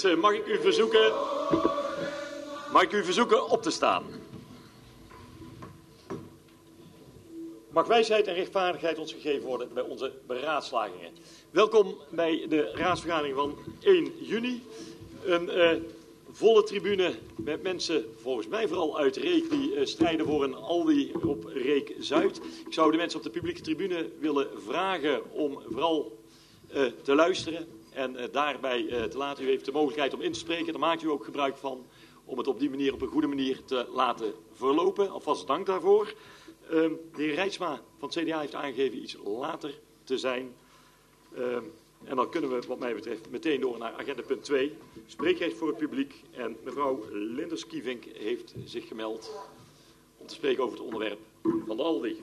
Mensen, mag ik u verzoeken op te staan? Mag wijsheid en rechtvaardigheid ons gegeven worden bij onze beraadslagingen. Welkom bij de raadsvergadering van 1 juni. Een volle tribune met mensen, volgens mij vooral uit Reek, die strijden voor een Aldi op Reek Zuid. Ik zou de mensen op de publieke tribune willen vragen om vooral te luisteren en daarbij te laten. U heeft de mogelijkheid om in te spreken, daar maakt u ook gebruik van, om het op die manier, op een goede manier te laten verlopen. Alvast dank daarvoor. De heer Rijtsma van het CDA heeft aangegeven iets later te zijn. En dan kunnen we wat mij betreft meteen door naar agenda punt 2. Spreekrecht voor het publiek. En mevrouw Linders-Kievink heeft zich gemeld om te spreken over het onderwerp van de Aldi.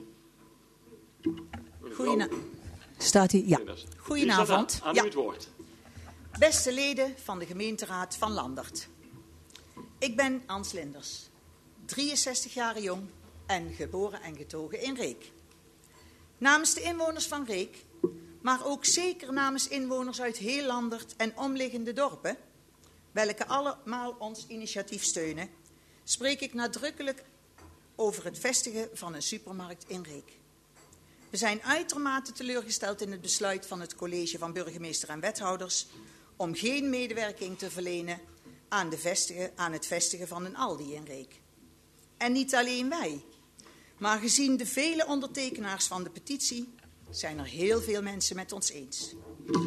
Staat hij? Ja. Goedenavond. Aan u het woord. Beste leden van de gemeenteraad van Landert. Ik ben Ans Linders, 63 jaar jong en geboren en getogen in Reek. Namens de inwoners van Reek, maar ook zeker namens inwoners uit heel Landert en omliggende dorpen, welke allemaal ons initiatief steunen, spreek ik nadrukkelijk over het vestigen van een supermarkt in Reek. We zijn uitermate teleurgesteld in het besluit van het college van burgemeester en wethouders om geen medewerking te verlenen aan het vestigen van een Aldi in Reek. En niet alleen wij, maar gezien de vele ondertekenaars van de petitie zijn er heel veel mensen met ons eens.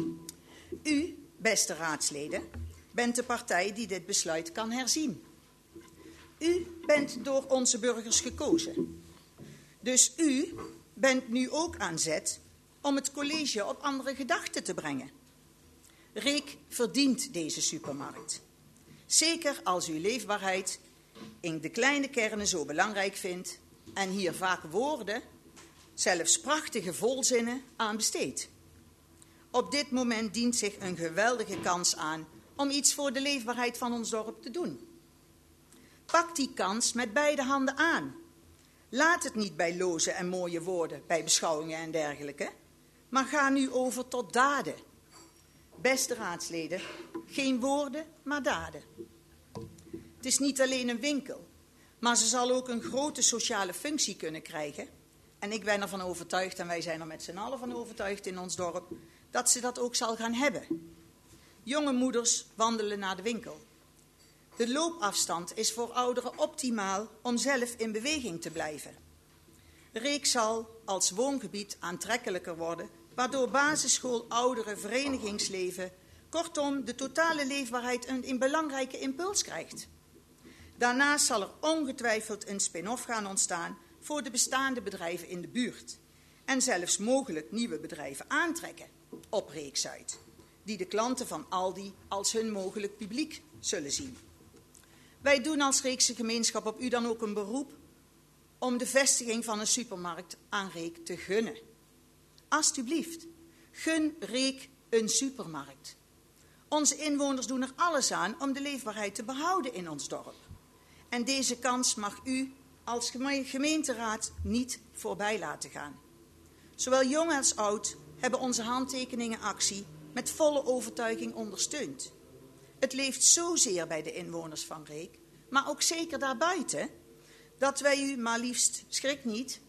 U, beste raadsleden, bent de partij die dit besluit kan herzien. U bent door onze burgers gekozen. Dus u bent nu ook aan zet om het college op andere gedachten te brengen. Reek verdient deze supermarkt. Zeker als u leefbaarheid in de kleine kernen zo belangrijk vindt en hier vaak woorden, zelfs prachtige volzinnen, aan besteedt. Op dit moment dient zich een geweldige kans aan om iets voor de leefbaarheid van ons dorp te doen. Pak die kans met beide handen aan. Laat het niet bij loze en mooie woorden, bij beschouwingen en dergelijke, maar ga nu over tot daden. Beste raadsleden, geen woorden, maar daden. Het is niet alleen een winkel, maar ze zal ook een grote sociale functie kunnen krijgen. En ik ben ervan overtuigd, en wij zijn er met z'n allen van overtuigd in ons dorp, dat ze dat ook zal gaan hebben. Jonge moeders wandelen naar de winkel. De loopafstand is voor ouderen optimaal om zelf in beweging te blijven. Reek zal als woongebied aantrekkelijker worden, waardoor basisschool, ouderen, verenigingsleven, kortom de totale leefbaarheid een belangrijke impuls krijgt. Daarnaast zal er ongetwijfeld een spin-off gaan ontstaan voor de bestaande bedrijven in de buurt. En zelfs mogelijk nieuwe bedrijven aantrekken op Reek Zuid, die de klanten van Aldi als hun mogelijk publiek zullen zien. Wij doen als Reekse gemeenschap op u dan ook een beroep om de vestiging van een supermarkt aan Reek te gunnen. Alsjeblieft, gun Reek een supermarkt. Onze inwoners doen er alles aan om de leefbaarheid te behouden in ons dorp. En deze kans mag u als gemeenteraad niet voorbij laten gaan. Zowel jong als oud hebben onze handtekeningenactie met volle overtuiging ondersteund. Het leeft zozeer bij de inwoners van Reek, maar ook zeker daarbuiten, dat wij u maar liefst, schrik niet,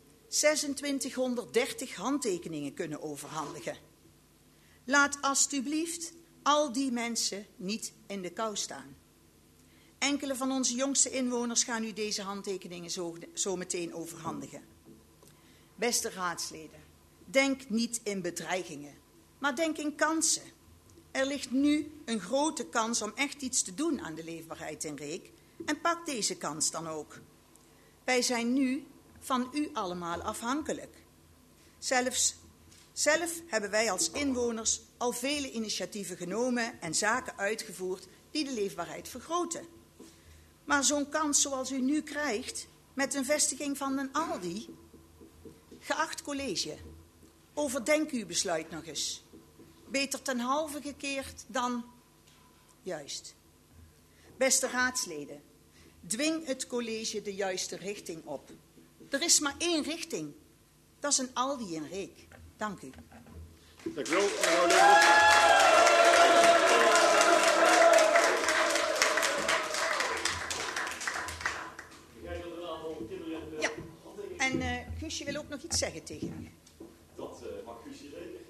2630 handtekeningen kunnen overhandigen. Laat alstublieft al die mensen niet in de kou staan. Enkele van onze jongste inwoners gaan u deze handtekeningen zo meteen overhandigen. Beste raadsleden, denk niet in bedreigingen, maar denk in kansen. Er ligt nu een grote kans om echt iets te doen aan de leefbaarheid in Reek en pak deze kans dan ook. Wij zijn nu van u allemaal afhankelijk. Zelf hebben wij als inwoners al vele initiatieven genomen en zaken uitgevoerd die de leefbaarheid vergroten. Maar zo'n kans zoals u nu krijgt met een vestiging van een Aldi, geacht college, overdenk uw besluit nog eens. Beter ten halve gekeerd dan juist. Beste raadsleden, dwing het college de juiste richting op. Er is maar één richting. Dat is een Aldi in Reek. Dank u. Dank u wel, mevrouw Linders. Guusje wil ook nog iets zeggen tegen u. Dat mag Guusje zeker.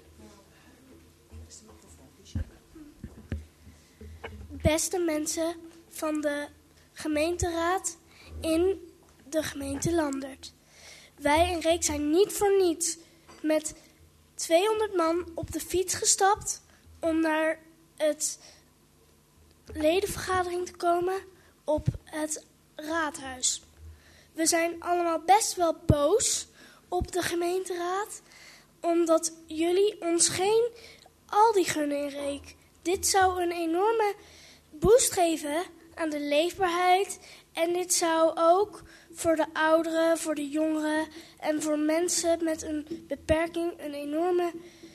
Beste mensen van de gemeenteraad in de gemeente Landert. Wij in Reek zijn niet voor niets met 200 man op de fiets gestapt om naar het ledenvergadering te komen op het raadhuis. We zijn allemaal best wel boos op de gemeenteraad, omdat jullie ons geen Aldi gunnen in Reek. Dit zou een enorme boost geven aan de leefbaarheid. En dit zou ook voor de ouderen, voor de jongeren en voor mensen met een beperking een enorme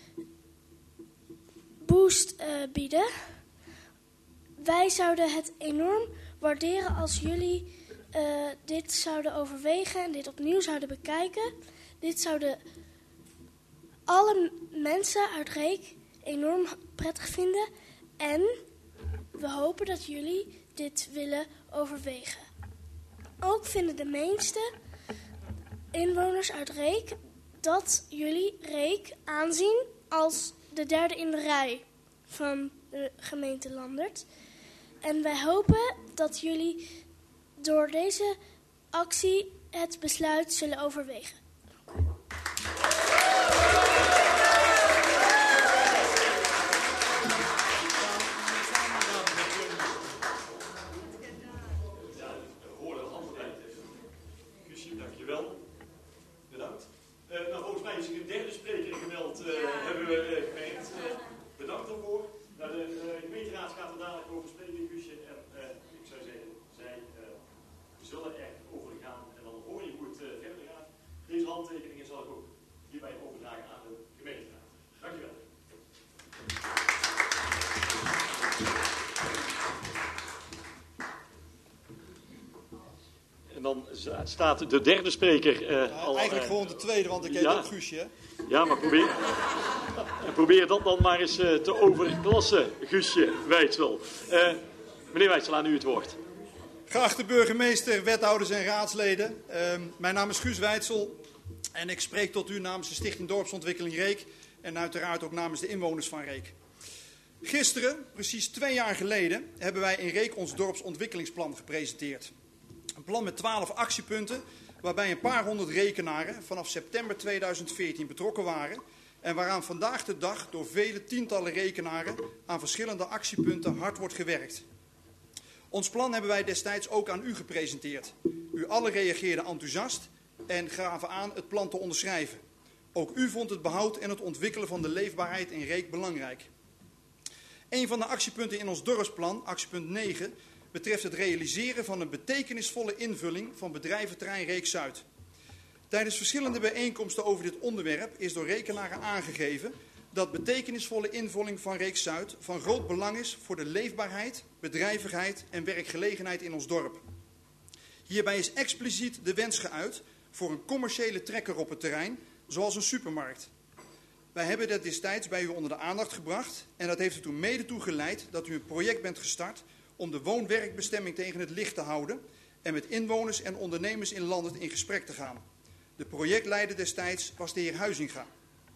boost bieden. Wij zouden het enorm waarderen als jullie dit zouden overwegen en dit opnieuw zouden bekijken. Dit zouden alle mensen uit Reek enorm prettig vinden. En we hopen dat jullie dit willen overwegen. Ook vinden de meeste inwoners uit Reek dat jullie Reek aanzien als de derde in de rij van de gemeente Landert. En wij hopen dat jullie door deze actie het besluit zullen overwegen. Dankjewel. Bedankt. Volgens mij is er een derde spreker gemeld, hebben we gemerkt. Bedankt daarvoor. De gemeenteraad gaat er dadelijk over spreken, Guusje. En ik zou zeggen, zij zullen er over gaan. En dan hoor je hoe het verder gaat. Deze handtekeningen zal ik ook hierbij overdragen aan de gemeenteraad. Dankjewel. En dan staat de derde spreker al... Eigenlijk gewoon de tweede, want ik heet ook Guusje. Hè? Ja, maar probeer dat dan maar eens te overklassen, Guusje Wijtsel. Meneer Wijtsel, aan u het woord. Geachte burgemeester, wethouders en raadsleden. Mijn naam is Guus Wijtsel en ik spreek tot u namens de Stichting Dorpsontwikkeling Reek en uiteraard ook namens de inwoners van Reek. Gisteren, precies 2 jaar geleden, hebben wij in Reek ons dorpsontwikkelingsplan gepresenteerd. Een plan met 12 actiepunten, waarbij een paar honderd rekenaren vanaf september 2014 betrokken waren en waaraan vandaag de dag door vele tientallen rekenaren aan verschillende actiepunten hard wordt gewerkt. Ons plan hebben wij destijds ook aan u gepresenteerd. U allen reageerden enthousiast en gaven aan het plan te onderschrijven. Ook u vond het behoud en het ontwikkelen van de leefbaarheid in Reek belangrijk. Een van de actiepunten in ons dorpsplan, actiepunt 9... betreft het realiseren van een betekenisvolle invulling van bedrijventerrein Reek-Zuid. Tijdens verschillende bijeenkomsten over dit onderwerp is door rekenaren aangegeven dat betekenisvolle invulling van Reek-Zuid van groot belang is voor de leefbaarheid, bedrijvigheid en werkgelegenheid in ons dorp. Hierbij is expliciet de wens geuit voor een commerciële trekker op het terrein, zoals een supermarkt. Wij hebben dat destijds bij u onder de aandacht gebracht en dat heeft er toen mede toe geleid dat u een project bent gestart om de woon-werkbestemming tegen het licht te houden en met inwoners en ondernemers in Landert in gesprek te gaan. De projectleider destijds was de heer Huizinga.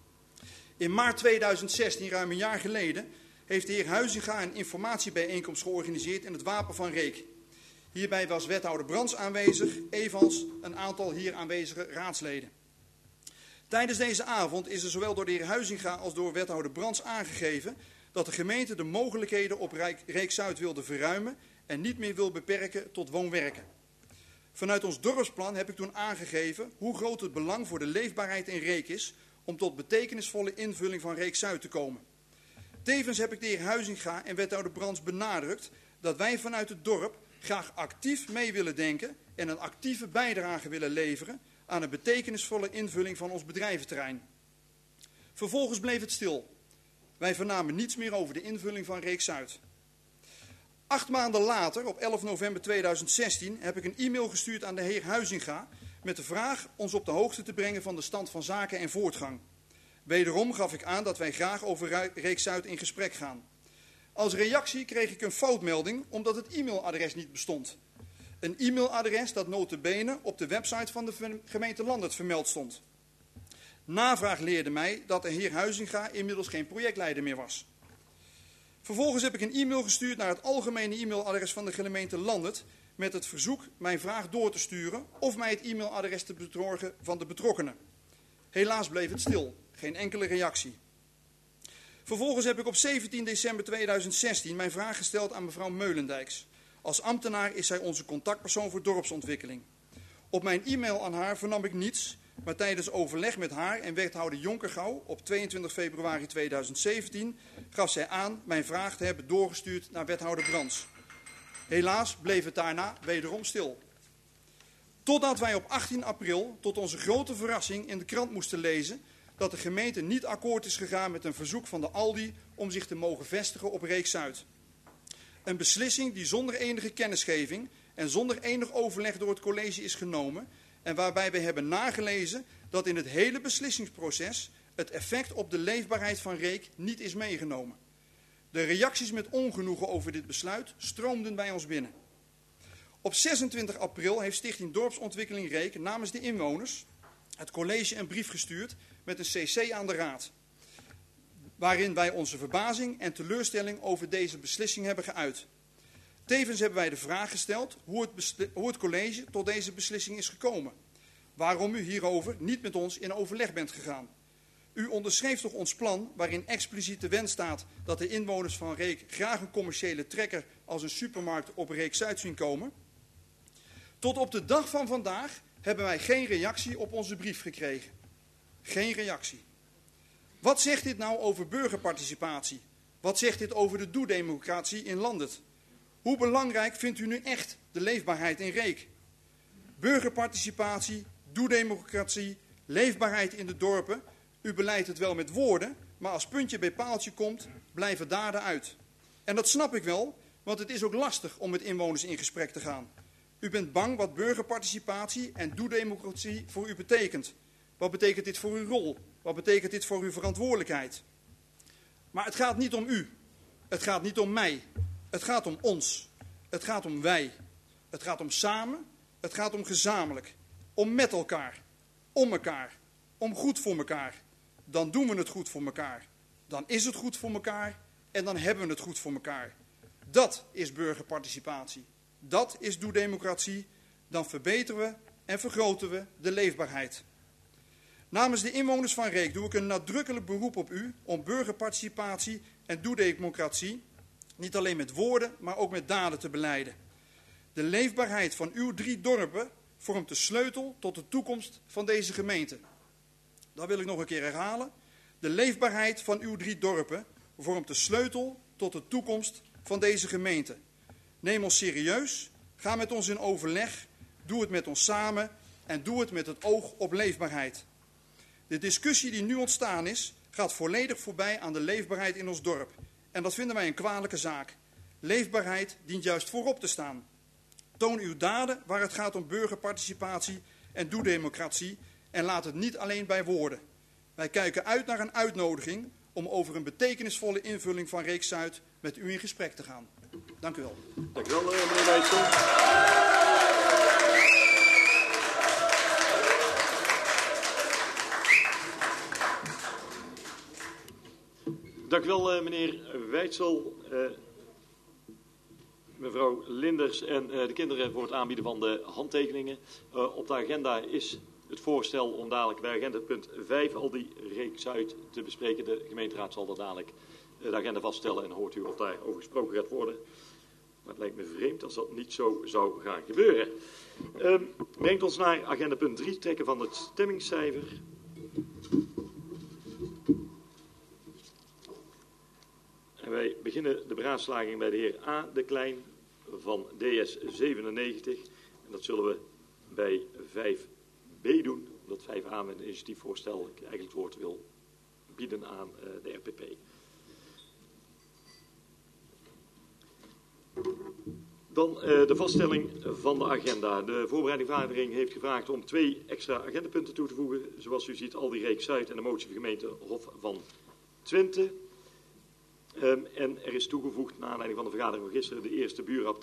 In maart 2016, ruim een jaar geleden, heeft de heer Huizinga een informatiebijeenkomst georganiseerd in het Wapen van Reek. Hierbij was wethouder Brands aanwezig, evenals een aantal hier aanwezige raadsleden. Tijdens deze avond is er zowel door de heer Huizinga als door wethouder Brands aangegeven dat de gemeente de mogelijkheden op Reek-Zuid wilde verruimen en niet meer wil beperken tot woonwerken. Vanuit ons dorpsplan heb ik toen aangegeven hoe groot het belang voor de leefbaarheid in Reek is om tot betekenisvolle invulling van Reek-Zuid te komen. Tevens heb ik de heer Huizinga en wethouder Brands benadrukt dat wij vanuit het dorp graag actief mee willen denken en een actieve bijdrage willen leveren aan een betekenisvolle invulling van ons bedrijventerrein. Vervolgens bleef het stil. Wij vernamen niets meer over de invulling van Reek-Zuid. 8 maanden later, op 11 november 2016, heb ik een e-mail gestuurd aan de heer Huizinga met de vraag ons op de hoogte te brengen van de stand van zaken en voortgang. Wederom gaf ik aan dat wij graag over Reek-Zuid in gesprek gaan. Als reactie kreeg ik een foutmelding omdat het e-mailadres niet bestond. Een e-mailadres dat nota bene op de website van de gemeente Landert vermeld stond. Navraag leerde mij dat de heer Huizinga inmiddels geen projectleider meer was. Vervolgens heb ik een e-mail gestuurd naar het algemene e-mailadres van de gemeente Landert met het verzoek mijn vraag door te sturen of mij het e-mailadres te bezorgen van de betrokkenen. Helaas bleef het stil, geen enkele reactie. Vervolgens heb ik op 17 december 2016 mijn vraag gesteld aan mevrouw Meulendijks. Als ambtenaar is zij onze contactpersoon voor dorpsontwikkeling. Op mijn e-mail aan haar vernam ik niets, maar tijdens overleg met haar en wethouder Jonkergouw op 22 februari 2017 gaf zij aan mijn vraag te hebben doorgestuurd naar wethouder Brands. Helaas bleef het daarna wederom stil. Totdat wij op 18 april tot onze grote verrassing in de krant moesten lezen dat de gemeente niet akkoord is gegaan met een verzoek van de Aldi om zich te mogen vestigen op Reek Zuid. Een beslissing die zonder enige kennisgeving en zonder enig overleg door het college is genomen en waarbij we hebben nagelezen dat in het hele beslissingsproces het effect op de leefbaarheid van Reek niet is meegenomen. De reacties met ongenoegen over dit besluit stroomden bij ons binnen. Op 26 april heeft Stichting Dorpsontwikkeling Reek namens de inwoners het college een brief gestuurd met een cc aan de raad, waarin wij onze verbazing en teleurstelling over deze beslissing hebben geuit. Tevens hebben wij de vraag gesteld hoe het college tot deze beslissing is gekomen. Waarom u hierover niet met ons in overleg bent gegaan. U onderschreef toch ons plan waarin expliciet de wens staat dat de inwoners van Reek graag een commerciële trekker als een supermarkt op Reek Zuid zien komen? Tot op de dag van vandaag hebben wij geen reactie op onze brief gekregen. Geen reactie. Wat zegt dit nou over burgerparticipatie? Wat zegt dit over de doe-democratie in Landert? Hoe belangrijk vindt u nu echt de leefbaarheid in Reek? Burgerparticipatie, doe-democratie, leefbaarheid in de dorpen. U beleidt het wel met woorden, maar als puntje bij paaltje komt, blijven daden uit. En dat snap ik wel, want het is ook lastig om met inwoners in gesprek te gaan. U bent bang wat burgerparticipatie en doe-democratie voor u betekent. Wat betekent dit voor uw rol? Wat betekent dit voor uw verantwoordelijkheid? Maar het gaat niet om u. Het gaat niet om mij. Het gaat om ons. Het gaat om wij. Het gaat om samen. Het gaat om gezamenlijk. Om met elkaar. Om elkaar. Om goed voor elkaar. Dan doen we het goed voor elkaar. Dan is het goed voor elkaar. En dan hebben we het goed voor elkaar. Dat is burgerparticipatie. Dat is doe-democratie. Dan verbeteren we en vergroten we de leefbaarheid. Namens de inwoners van Reek doe ik een nadrukkelijk beroep op u om burgerparticipatie en doe-democratie niet alleen met woorden, maar ook met daden te belijden. De leefbaarheid van uw 3 dorpen vormt de sleutel tot de toekomst van deze gemeente. Dat wil ik nog een keer herhalen. De leefbaarheid van uw 3 dorpen vormt de sleutel tot de toekomst van deze gemeente. Neem ons serieus, ga met ons in overleg, doe het met ons samen en doe het met het oog op leefbaarheid. De discussie die nu ontstaan is, gaat volledig voorbij aan de leefbaarheid in ons dorp. En dat vinden wij een kwalijke zaak. Leefbaarheid dient juist voorop te staan. Toon uw daden waar het gaat om burgerparticipatie en doe-democratie en laat het niet alleen bij woorden. Wij kijken uit naar een uitnodiging om over een betekenisvolle invulling van Reek Zuid met u in gesprek te gaan. Dank u wel. Dank u wel, meneer Wijtsel. Dank u wel, meneer Wijtsel, mevrouw Linders en de kinderen voor het aanbieden van de handtekeningen. Op de agenda is het voorstel om dadelijk bij agenda punt 5 al die Reek Zuid te bespreken. De gemeenteraad zal dat dadelijk de agenda vaststellen en hoort u of daarover gesproken gaat worden. Maar het lijkt me vreemd als dat niet zo zou gaan gebeuren. Brengt ons naar agenda punt 3, trekken van het stemmingscijfer. En wij beginnen de beraadslaging bij de heer A. de Klein van DS 97. En dat zullen we bij 5b doen, omdat 5a met een initiatiefvoorstel eigenlijk het woord wil bieden aan de RPP. Dan de vaststelling van de agenda. De voorbereidingvergadering heeft gevraagd om 2 extra agendapunten toe te voegen. Zoals u ziet, al die Reek Zuid en de motie van gemeente Hof van Twente. En er is toegevoegd, naar aanleiding van de vergadering van gisteren, de eerste buurrap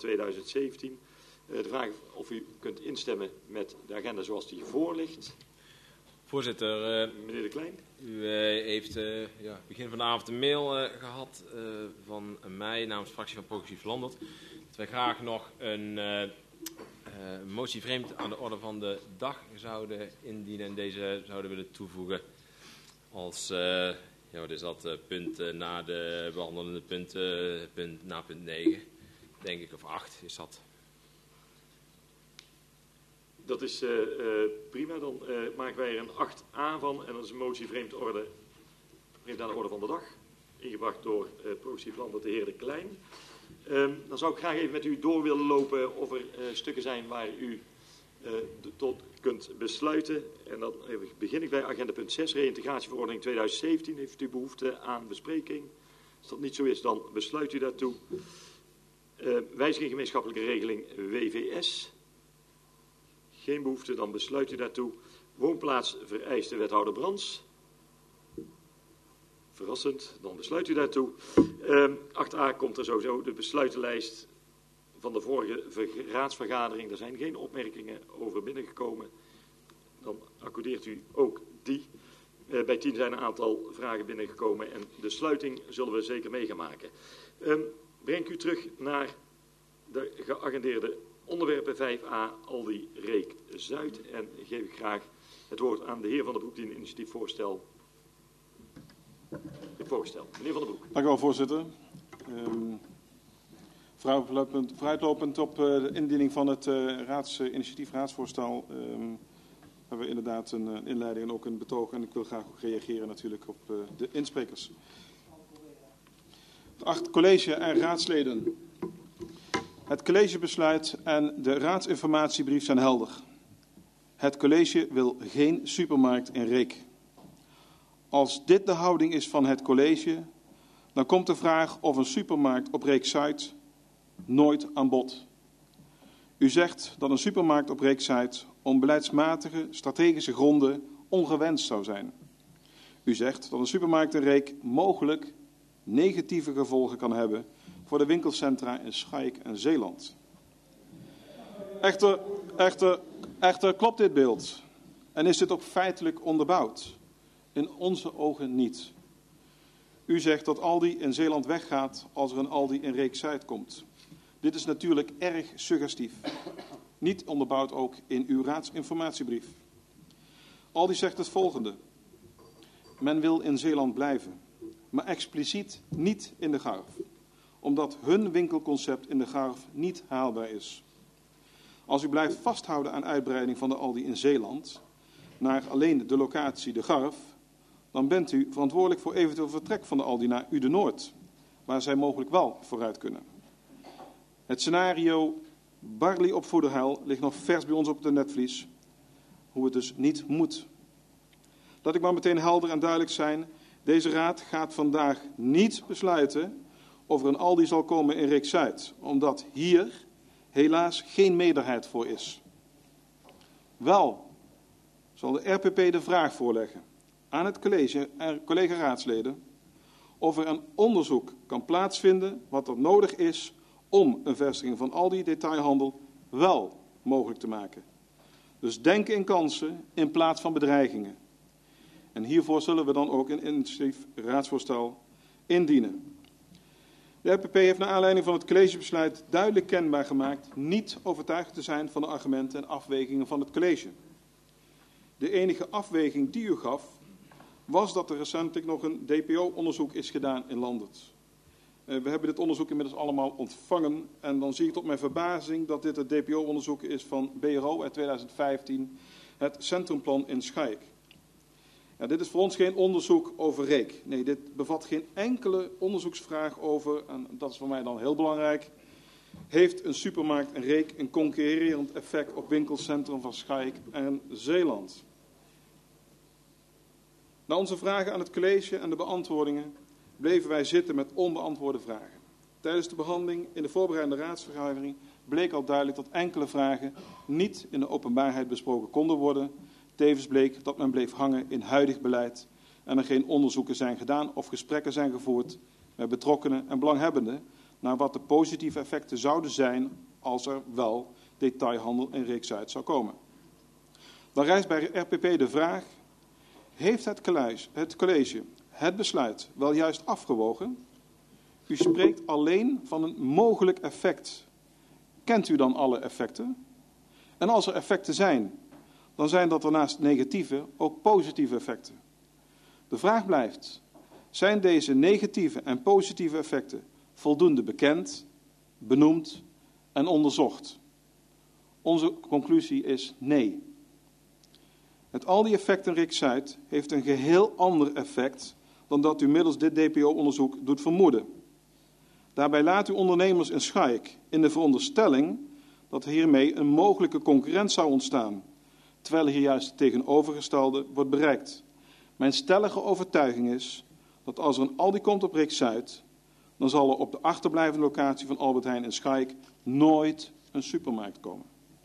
2017. De vraag of u kunt instemmen met de agenda zoals die voor ligt. Voorzitter, Meneer De Klein. u heeft begin van de avond een mail gehad van mij namens de fractie van Progressief Vlaandert. Dat wij graag nog een motie vreemd aan de orde van de dag zouden indienen en deze zouden willen toevoegen als wat is dat, punt na de behandelende punten, na punt 9, denk ik, of 8 is dat. Dat is prima, dan maken wij er een 8a van en dat is een motie vreemd aan de orde van de dag. Ingebracht door Progressief Vlaandert, de heer De Klein. Dan zou ik graag even met u door willen lopen of er stukken zijn waar u tot kunt besluiten. En dan begin ik bij agenda punt 6, reïntegratieverordening 2017. Heeft u behoefte aan bespreking? Als dat niet zo is, dan besluit u daartoe. Wijziging gemeenschappelijke regeling WVS. Geen behoefte, dan besluit u daartoe. Woonplaats vereiste wethouder Brands. Verrassend, dan besluit u daartoe. 8a komt er sowieso de besluitenlijst van de vorige raadsvergadering. Er zijn geen opmerkingen over binnengekomen. Dan accordeert u ook die. Bij 10 zijn een aantal vragen binnengekomen en de sluiting zullen we zeker mee gaan maken. Breng u terug naar de geagendeerde onderwerpen 5a, Aldi Reek Zuid. En geef ik graag het woord aan de heer Van der Broek die een initiatiefvoorstel heeft voorgesteld. Meneer Van der Broek. Dank u wel, voorzitter. Vooruitlopend op de indiening van het raadsvoorstel hebben we inderdaad een inleiding en ook een betoog. En ik wil graag ook reageren natuurlijk op de insprekers. Geacht college en raadsleden. Het collegebesluit en de raadsinformatiebrief zijn helder. Het college wil geen supermarkt in Reek. Als dit de houding is van het college, dan komt de vraag of een supermarkt op Reek Zuid nooit aan bod. U zegt dat een supermarkt op Reek Zuid om beleidsmatige, strategische gronden ongewenst zou zijn. U zegt dat een supermarkt in Reek mogelijk negatieve gevolgen kan hebben voor de winkelcentra in Schaik en Zeeland. Echter klopt dit beeld en is dit ook feitelijk onderbouwd? In onze ogen niet. U zegt dat Aldi in Zeeland weggaat als er een Aldi in Reek Zuid komt. Dit is natuurlijk erg suggestief. Niet onderbouwd ook in uw raadsinformatiebrief. Aldi zegt het volgende. Men wil in Zeeland blijven, maar expliciet niet in de Garf, omdat hun winkelconcept in de Garf niet haalbaar is. Als u blijft vasthouden aan uitbreiding van de Aldi in Zeeland naar alleen de locatie de Garf, dan bent u verantwoordelijk voor eventueel vertrek van de Aldi naar Uden-Noord, waar zij mogelijk wel vooruit kunnen. Het scenario Barley op Voederheil ligt nog vers bij ons op de netvlies, hoe het dus niet moet. Laat ik maar meteen helder en duidelijk zijn, deze raad gaat vandaag niet besluiten of er een Aldi zal komen in Reek Zuid, omdat hier helaas geen meerderheid voor is. Wel zal de RPP de vraag voorleggen aan het college en collega-raadsleden of er een onderzoek kan plaatsvinden wat er nodig is om een vestiging van Aldi detailhandel wel mogelijk te maken. Dus denken in kansen in plaats van bedreigingen. En hiervoor zullen we dan ook een initiatief raadsvoorstel indienen. De RPP heeft naar aanleiding van het collegebesluit duidelijk kenbaar gemaakt niet overtuigd te zijn van de argumenten en afwegingen van het college. De enige afweging die u gaf was dat er recentelijk nog een DPO-onderzoek is gedaan in Landert. We hebben dit onderzoek inmiddels allemaal ontvangen en dan zie ik tot mijn verbazing dat dit het DPO-onderzoek is van BRO uit 2015, het centrumplan in Schaik. Ja, dit is voor ons geen onderzoek over Reek. Nee, dit bevat geen enkele onderzoeksvraag over, en dat is voor mij dan heel belangrijk, heeft een supermarkt in Reek een concurrerend effect op winkelcentrum van Schaik en Zeeland? Na onze vragen aan het college en de beantwoordingen bleven wij zitten met onbeantwoorde vragen. Tijdens de behandeling in de voorbereidende raadsvergadering bleek al duidelijk dat enkele vragen niet in de openbaarheid besproken konden worden. Tevens bleek dat men bleef hangen in huidig beleid en er geen onderzoeken zijn gedaan of gesprekken zijn gevoerd met betrokkenen en belanghebbenden naar wat de positieve effecten zouden zijn als er wel detailhandel in Reek Zuid zou komen. Dan rijst bij RPP de vraag Heeft het college het besluit wel juist afgewogen? U spreekt alleen van een mogelijk effect. Kent u dan alle effecten? En als er effecten zijn, dan zijn dat er naast negatieve ook positieve effecten. De vraag blijft, zijn deze negatieve en positieve effecten voldoende bekend, benoemd en onderzocht? Onze conclusie is nee. Het Aldi-effect in Reek-Zuid heeft een geheel ander effect dan dat u middels dit DPO-onderzoek doet vermoeden. Daarbij laat u ondernemers in Schaik in de veronderstelling dat hiermee een mogelijke concurrent zou ontstaan, terwijl hier juist het tegenovergestelde wordt bereikt. Mijn stellige overtuiging is dat als er een Aldi komt op Reek-Zuid, dan zal er op de achterblijvende locatie van Albert Heijn in Schaik nooit een supermarkt komen.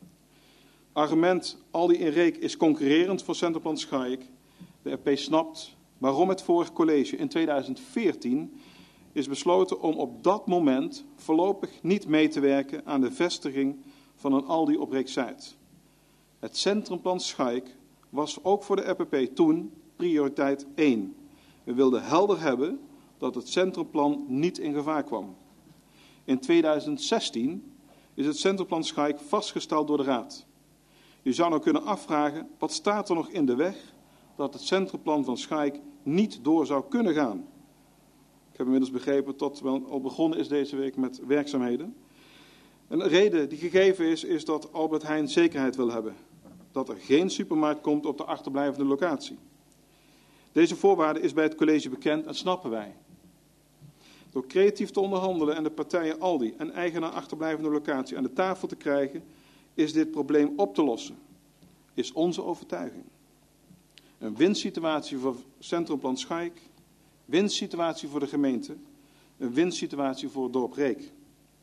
Argument Aldi in Reek is concurrerend voor Centerplan Schaik. De RP snapt waarom het vorige college in 2014 is besloten om op dat moment voorlopig niet mee te werken aan de vestiging van een Aldi op Reek-Zuid. Het Centrumplan Schaik was ook voor de RPP toen prioriteit 1. We wilden helder hebben dat het Centrumplan niet in gevaar kwam. In 2016 is het Centrumplan Schaik vastgesteld door de Raad. U zou nou kunnen afvragen, wat staat er nog in de weg dat het Centrumplan van Schaik niet door zou kunnen gaan? Ik heb inmiddels begrepen dat wel al begonnen is deze week met werkzaamheden. Een reden die gegeven is dat Albert Heijn zekerheid wil hebben. Dat er geen supermarkt komt op de achterblijvende locatie. Deze voorwaarde is bij het college bekend en snappen wij. Door creatief te onderhandelen en de partijen Aldi en eigenaar achterblijvende locatie aan de tafel te krijgen, is dit probleem op te lossen. Is onze overtuiging. Een winstsituatie voor Centrumplan Schaik, winstsituatie voor de gemeente, een winstsituatie voor het dorp Reek.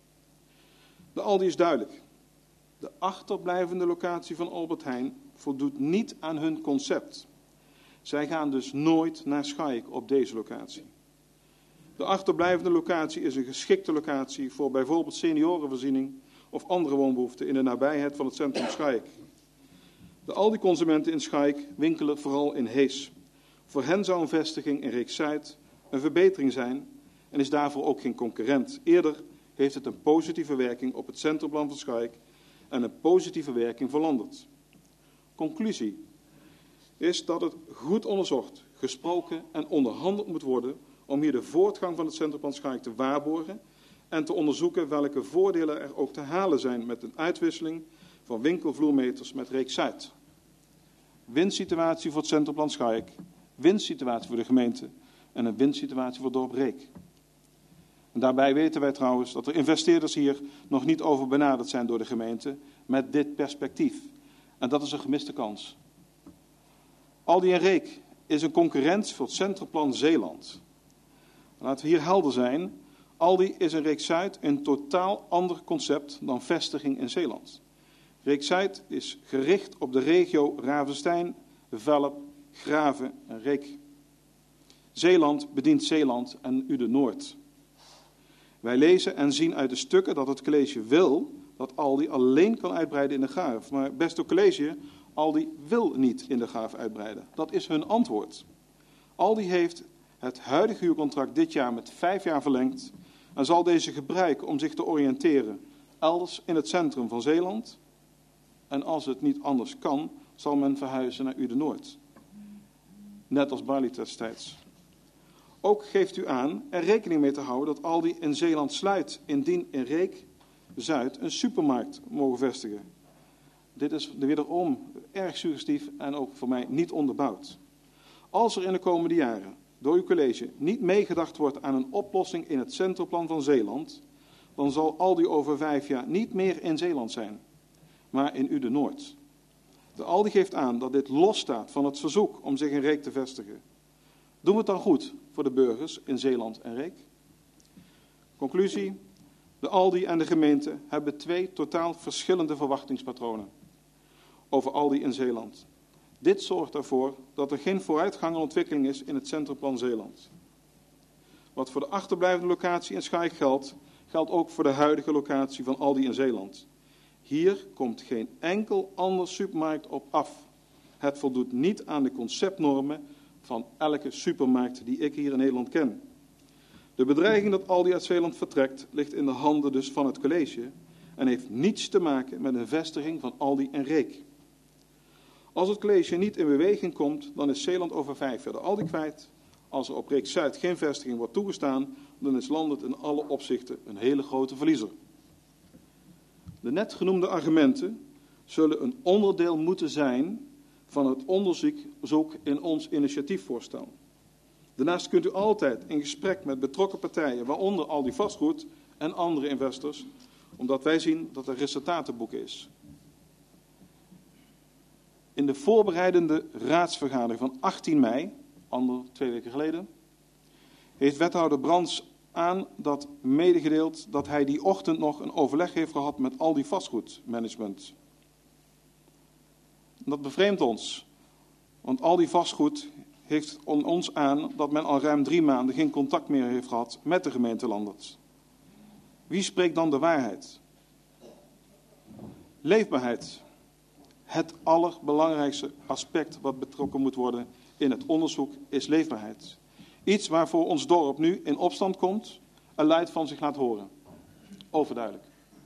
De Aldi is duidelijk. De achterblijvende locatie van Albert Heijn voldoet niet aan hun concept. Zij gaan dus nooit naar Schaik op deze locatie. De achterblijvende locatie is een geschikte locatie voor bijvoorbeeld seniorenvoorziening of andere woonbehoeften in de nabijheid van het centrum Schaik. De Aldi-consumenten in Schaik winkelen vooral in Hees. Voor hen zou een vestiging in Reek-Zuid een verbetering zijn en is daarvoor ook geen concurrent. Eerder heeft het een positieve werking op het centrumplan van Schaik en een positieve werking voor Landert. Conclusie is dat het goed onderzocht, gesproken en onderhandeld moet worden om hier de voortgang van het centrumplan Schaik te waarborgen en te onderzoeken welke voordelen er ook te halen zijn met een uitwisseling van winkelvloermeters met Reek-Zuid. Winstsituatie voor het centrumplan Schaik, winstsituatie voor de gemeente en een winstsituatie voor het dorp Reek. En daarbij weten wij trouwens dat er investeerders hier nog niet over benaderd zijn door de gemeente met dit perspectief. En dat is een gemiste kans. Aldi en Reek is een concurrent voor het Centrumplan Zeeland. Laten we hier helder zijn. Aldi is in Reek-Zuid een totaal ander concept dan vestiging in Zeeland. Reek-Zuid is gericht op de regio Ravenstein, Velp, Graven en Reek. Zeeland bedient Zeeland en Uden-Noord. Wij lezen en zien uit de stukken dat het college wil dat Aldi alleen kan uitbreiden in de Gaaf. Maar beste college, Aldi wil niet in de Gaaf uitbreiden. Dat is hun antwoord. Aldi heeft het huidige huurcontract dit jaar met 5 jaar verlengd en zal deze gebruiken om zich te oriënteren elders in het centrum van Zeeland. En als het niet anders kan, zal men verhuizen naar Uden-Noord. Net als Bali destijds. Ook geeft u aan er rekening mee te houden dat Aldi in Zeeland sluit indien in Reek-Zuid een supermarkt mogen vestigen. Dit is wederom erg suggestief en ook voor mij niet onderbouwd. Als er in de komende jaren door uw college niet meegedacht wordt aan een oplossing in het centrumplan van Zeeland, dan zal Aldi over 5 jaar niet meer in Zeeland zijn, maar in Uden-Noord. De Aldi geeft aan dat dit losstaat van het verzoek om zich in Reek te vestigen. Doen we het dan goed voor de burgers in Zeeland en Reek? Conclusie. De Aldi en de gemeente hebben 2 totaal verschillende verwachtingspatronen over Aldi in Zeeland. Dit zorgt ervoor dat er geen vooruitgang en ontwikkeling is in het centrumplan Zeeland. Wat voor de achterblijvende locatie in Schaik geldt, geldt ook voor de huidige locatie van Aldi in Zeeland. Hier komt geen enkel ander supermarkt op af. Het voldoet niet aan de conceptnormen van elke supermarkt die ik hier in Nederland ken. De bedreiging dat Aldi uit Zeeland vertrekt ligt in de handen dus van het college en heeft niets te maken met een vestiging van Aldi en Reek. Als het college niet in beweging komt, dan is Zeeland over 5 jaar de Aldi kwijt. Als er op Reek Zuid geen vestiging wordt toegestaan, dan is Landert in alle opzichten een hele grote verliezer. De net genoemde argumenten zullen een onderdeel moeten zijn van het onderzoek in ons initiatiefvoorstel. Daarnaast kunt u altijd in gesprek met betrokken partijen, waaronder Aldi Vastgoed en andere investors, omdat wij zien dat er resultatenboek is. In de voorbereidende raadsvergadering van 18 mei, 2 weken geleden, heeft wethouder Brands aan dat medegedeeld dat hij die ochtend nog een overleg heeft gehad met Aldi Vastgoedmanagement. Dat bevreemdt ons, want Aldi Vastgoed heeft ons aan dat men al ruim 3 maanden geen contact meer heeft gehad met de gemeente Landert. Wie spreekt dan de waarheid? Leefbaarheid. Het allerbelangrijkste aspect wat betrokken moet worden in het onderzoek is leefbaarheid. Iets waarvoor ons dorp nu in opstand komt en luid van zich laat horen. Overduidelijk.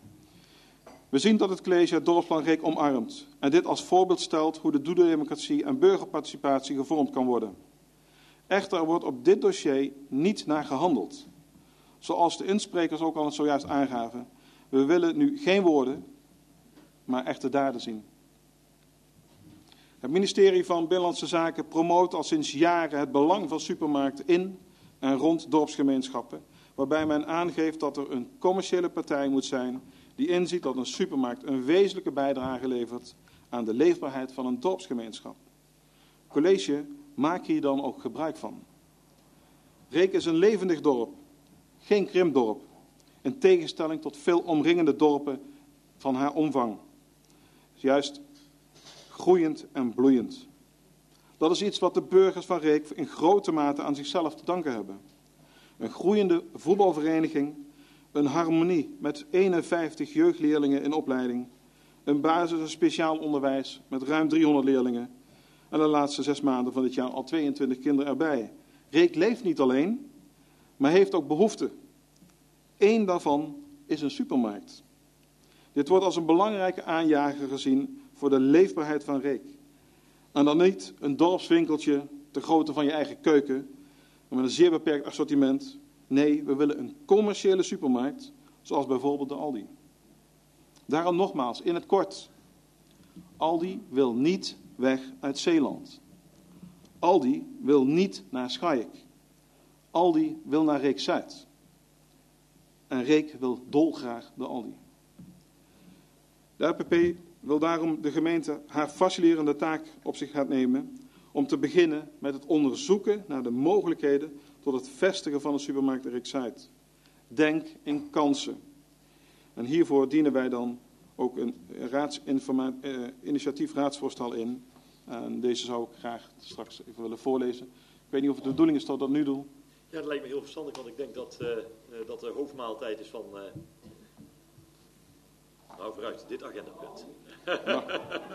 We zien dat het college het dorpsplan Reek omarmt en dit als voorbeeld stelt hoe de doedemocratie en burgerparticipatie gevormd kan worden. Echter, er wordt op dit dossier niet naar gehandeld. Zoals de insprekers ook al zojuist aangaven, we willen nu geen woorden, maar echte daden zien. Het ministerie van Binnenlandse Zaken promoot al sinds jaren het belang van supermarkten in en rond dorpsgemeenschappen, waarbij men aangeeft dat er een commerciële partij moet zijn die inziet dat een supermarkt een wezenlijke bijdrage levert aan de leefbaarheid van een dorpsgemeenschap. College, maak hier dan ook gebruik van. Reek is een levendig dorp, geen krimpdorp, in tegenstelling tot veel omringende dorpen van haar omvang. Juist groeiend en bloeiend. Dat is iets wat de burgers van Reek in grote mate aan zichzelf te danken hebben. Een groeiende voetbalvereniging, een harmonie met 51 jeugdleerlingen in opleiding, een basis- en speciaal onderwijs met ruim 300 leerlingen en de laatste 6 maanden van dit jaar al 22 kinderen erbij. Reek leeft niet alleen, maar heeft ook behoeften. Eén daarvan is een supermarkt. Dit wordt als een belangrijke aanjager gezien voor de leefbaarheid van Reek. En dan niet een dorpswinkeltje ter grootte van je eigen keuken, maar met een zeer beperkt assortiment. Nee, we willen een commerciële supermarkt, zoals bijvoorbeeld de Aldi. Daarom nogmaals, in het kort. Aldi wil niet weg uit Zeeland. Aldi wil niet naar Schaik. Aldi wil naar Reek Zuid. En Reek wil dolgraag de Aldi. De RPP wil daarom de gemeente haar faciliterende taak op zich gaan nemen om te beginnen met het onderzoeken naar de mogelijkheden tot het vestigen van een supermarkt in Reek Zuid. Denk in kansen. En hiervoor dienen wij dan ook een initiatief raadsvoorstel in. En deze zou ik graag straks even willen voorlezen. Ik weet niet of het de bedoeling is dat ik dat nu doe. Ja, dat lijkt me heel verstandig, want ik denk dat dat de hoofdmaaltijd is van... Nou, vooruit, dit agendapunt. Ja.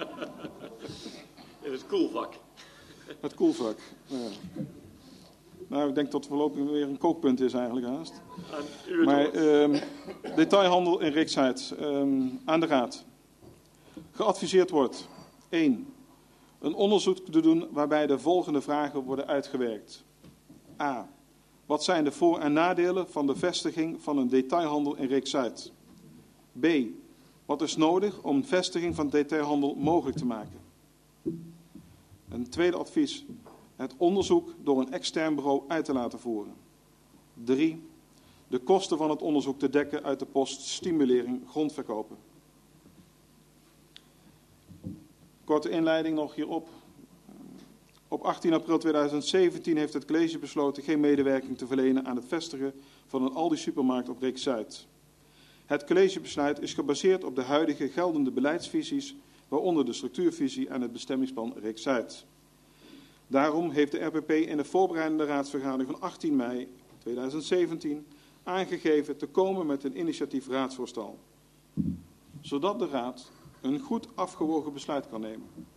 In het koelvak. Het koelvak, ja. Nou, ik denk dat het voorlopig weer een kookpunt is eigenlijk haast. Maar detailhandel in Reek Zuid. Aan de raad. Geadviseerd wordt 1. Een onderzoek te doen waarbij de volgende vragen worden uitgewerkt. A. Wat zijn de voor- en nadelen van de vestiging van een detailhandel in Reek Zuid? B. Wat is nodig om vestiging van detailhandel mogelijk te maken? Een tweede advies. Het onderzoek door een extern bureau uit te laten voeren. 3. De kosten van het onderzoek te dekken uit de post stimulering grondverkopen. Korte inleiding nog hierop. Op 18 april 2017 heeft het college besloten geen medewerking te verlenen aan het vestigen van een Aldi supermarkt op Reek Zuid. Het collegebesluit is gebaseerd op de huidige geldende beleidsvisies, waaronder de structuurvisie en het bestemmingsplan Reek Zuid. Daarom heeft de RPP in de voorbereidende raadsvergadering van 18 mei 2017 aangegeven te komen met een initiatief raadsvoorstel, zodat de raad een goed afgewogen besluit kan nemen.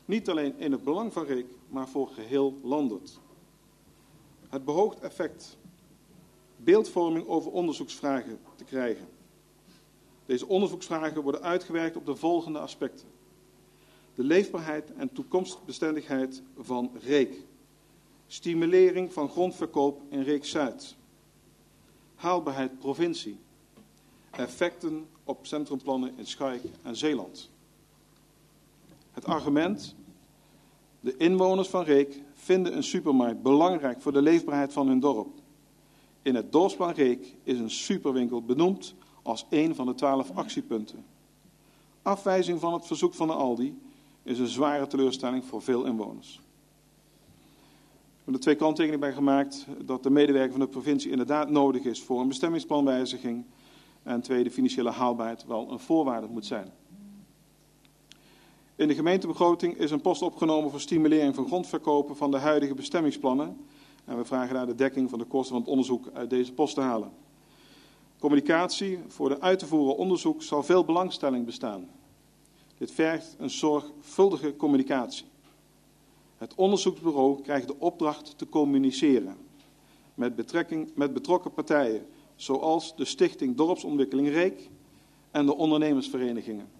Niet alleen in het belang van Reek, maar voor geheel Landert. Het beoogd effect beeldvorming over onderzoeksvragen te krijgen. Deze onderzoeksvragen worden uitgewerkt op de volgende aspecten. De leefbaarheid en toekomstbestendigheid van Reek. Stimulering van grondverkoop in Reek Zuid. Haalbaarheid provincie. Effecten op centrumplannen in Schaik en Zeeland. Het argument: de inwoners van Reek vinden een supermarkt belangrijk voor de leefbaarheid van hun dorp. In het dorpsplan Reek is een superwinkel benoemd als een van de 12 actiepunten. Afwijzing van het verzoek van de Aldi is een zware teleurstelling voor veel inwoners. Ik heb er 2 kanttekeningen bij gemaakt dat de medewerking van de provincie inderdaad nodig is voor een bestemmingsplanwijziging. En 2, de financiële haalbaarheid wel een voorwaarde moet zijn. In de gemeentebegroting is een post opgenomen voor stimulering van grondverkopen van de huidige bestemmingsplannen. En we vragen daar de dekking van de kosten van het onderzoek uit deze post te halen. Communicatie voor de uit te voeren onderzoek zal veel belangstelling bestaan. Dit vergt een zorgvuldige communicatie. Het onderzoeksbureau krijgt de opdracht te communiceren met betrokken partijen, zoals de Stichting Dorpsontwikkeling Reek en de ondernemersverenigingen.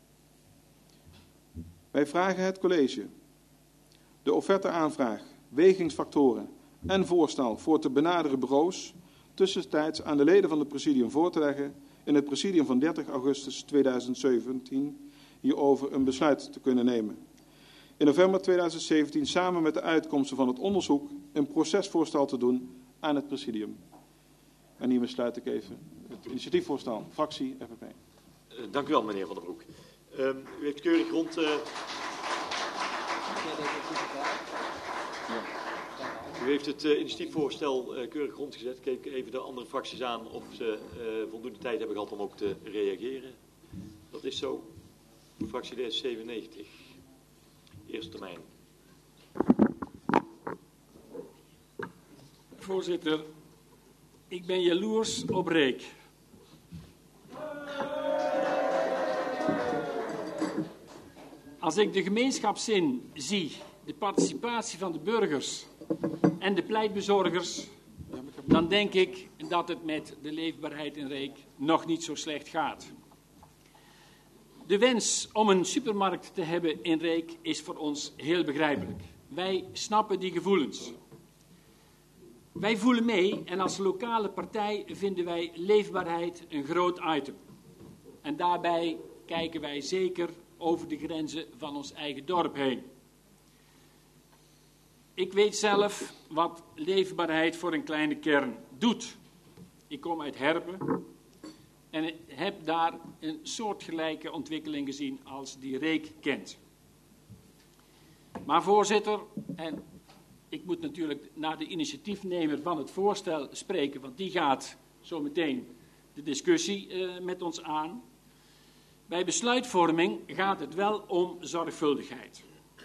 Wij vragen het college de offerteaanvraag, wegingsfactoren en voorstel voor te benaderen bureaus tussentijds aan de leden van het presidium voor te leggen in het presidium van 30 augustus 2017 hierover een besluit te kunnen nemen. In november 2017 samen met de uitkomsten van het onderzoek een procesvoorstel te doen aan het presidium. En hiermee sluit ik even het initiatiefvoorstel, fractie FNP. Dank u wel, meneer Van der Broek. U heeft keurig rond... U heeft het initiatiefvoorstel keurig rondgezet. Keek even de andere fracties aan of ze voldoende tijd hebben gehad om ook te reageren. Dat is zo. Fractie DS97. Eerste termijn. Voorzitter, ik ben jaloers op Reek. Als ik de gemeenschapszin zie, de participatie van de burgers en de pleitbezorgers, dan denk ik dat het met de leefbaarheid in Reek nog niet zo slecht gaat. De wens om een supermarkt te hebben in Reek is voor ons heel begrijpelijk. Wij snappen die gevoelens. Wij voelen mee en als lokale partij vinden wij leefbaarheid een groot item. En daarbij kijken wij zeker over de grenzen van ons eigen dorp heen. Ik weet zelf wat leefbaarheid voor een kleine kern doet. Ik kom uit Herpen en heb daar een soortgelijke ontwikkeling gezien als die Reek kent. Maar voorzitter, en ik moet natuurlijk naar de initiatiefnemer van het voorstel spreken, want die gaat zo meteen de discussie met ons aan. Bij besluitvorming gaat het wel om zorgvuldigheid.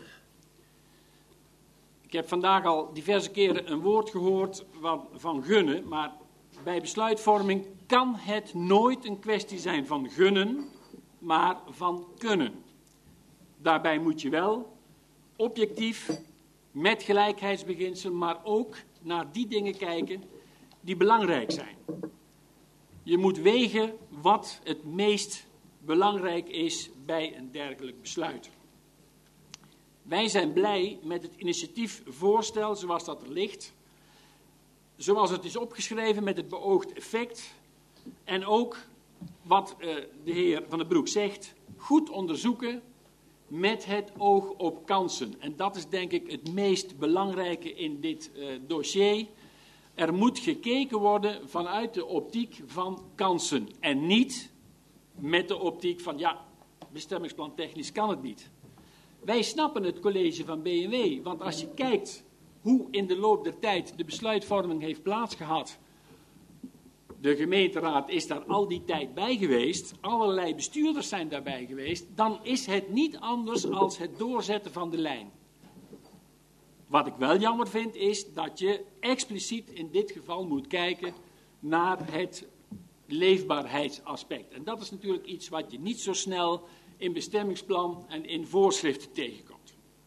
Ik heb vandaag al diverse keren een woord gehoord van gunnen, maar bij besluitvorming kan het nooit een kwestie zijn van gunnen, maar van kunnen. Daarbij moet je wel objectief, met gelijkheidsbeginsel, maar ook naar die dingen kijken die belangrijk zijn. Je moet wegen wat het meest belangrijk is bij een dergelijk besluit. Wij zijn blij met het initiatiefvoorstel zoals dat er ligt, zoals het is opgeschreven met het beoogd effect en ook wat de heer Van den Broek zegt, goed onderzoeken met het oog op kansen. En dat is denk ik het meest belangrijke in dit dossier. Er moet gekeken worden vanuit de optiek van kansen en niet met de optiek van ja, bestemmingsplan technisch kan het niet. Wij snappen het college van B&W, want als je kijkt hoe in de loop der tijd de besluitvorming heeft plaatsgehad, de gemeenteraad is daar al die tijd bij geweest, allerlei bestuurders zijn daarbij geweest, dan is het niet anders als het doorzetten van de lijn. Wat ik wel jammer vind is dat je expliciet in dit geval moet kijken naar het leefbaarheidsaspect. En dat is natuurlijk iets wat je niet zo snel in bestemmingsplan en in voorschriften tegenkomt.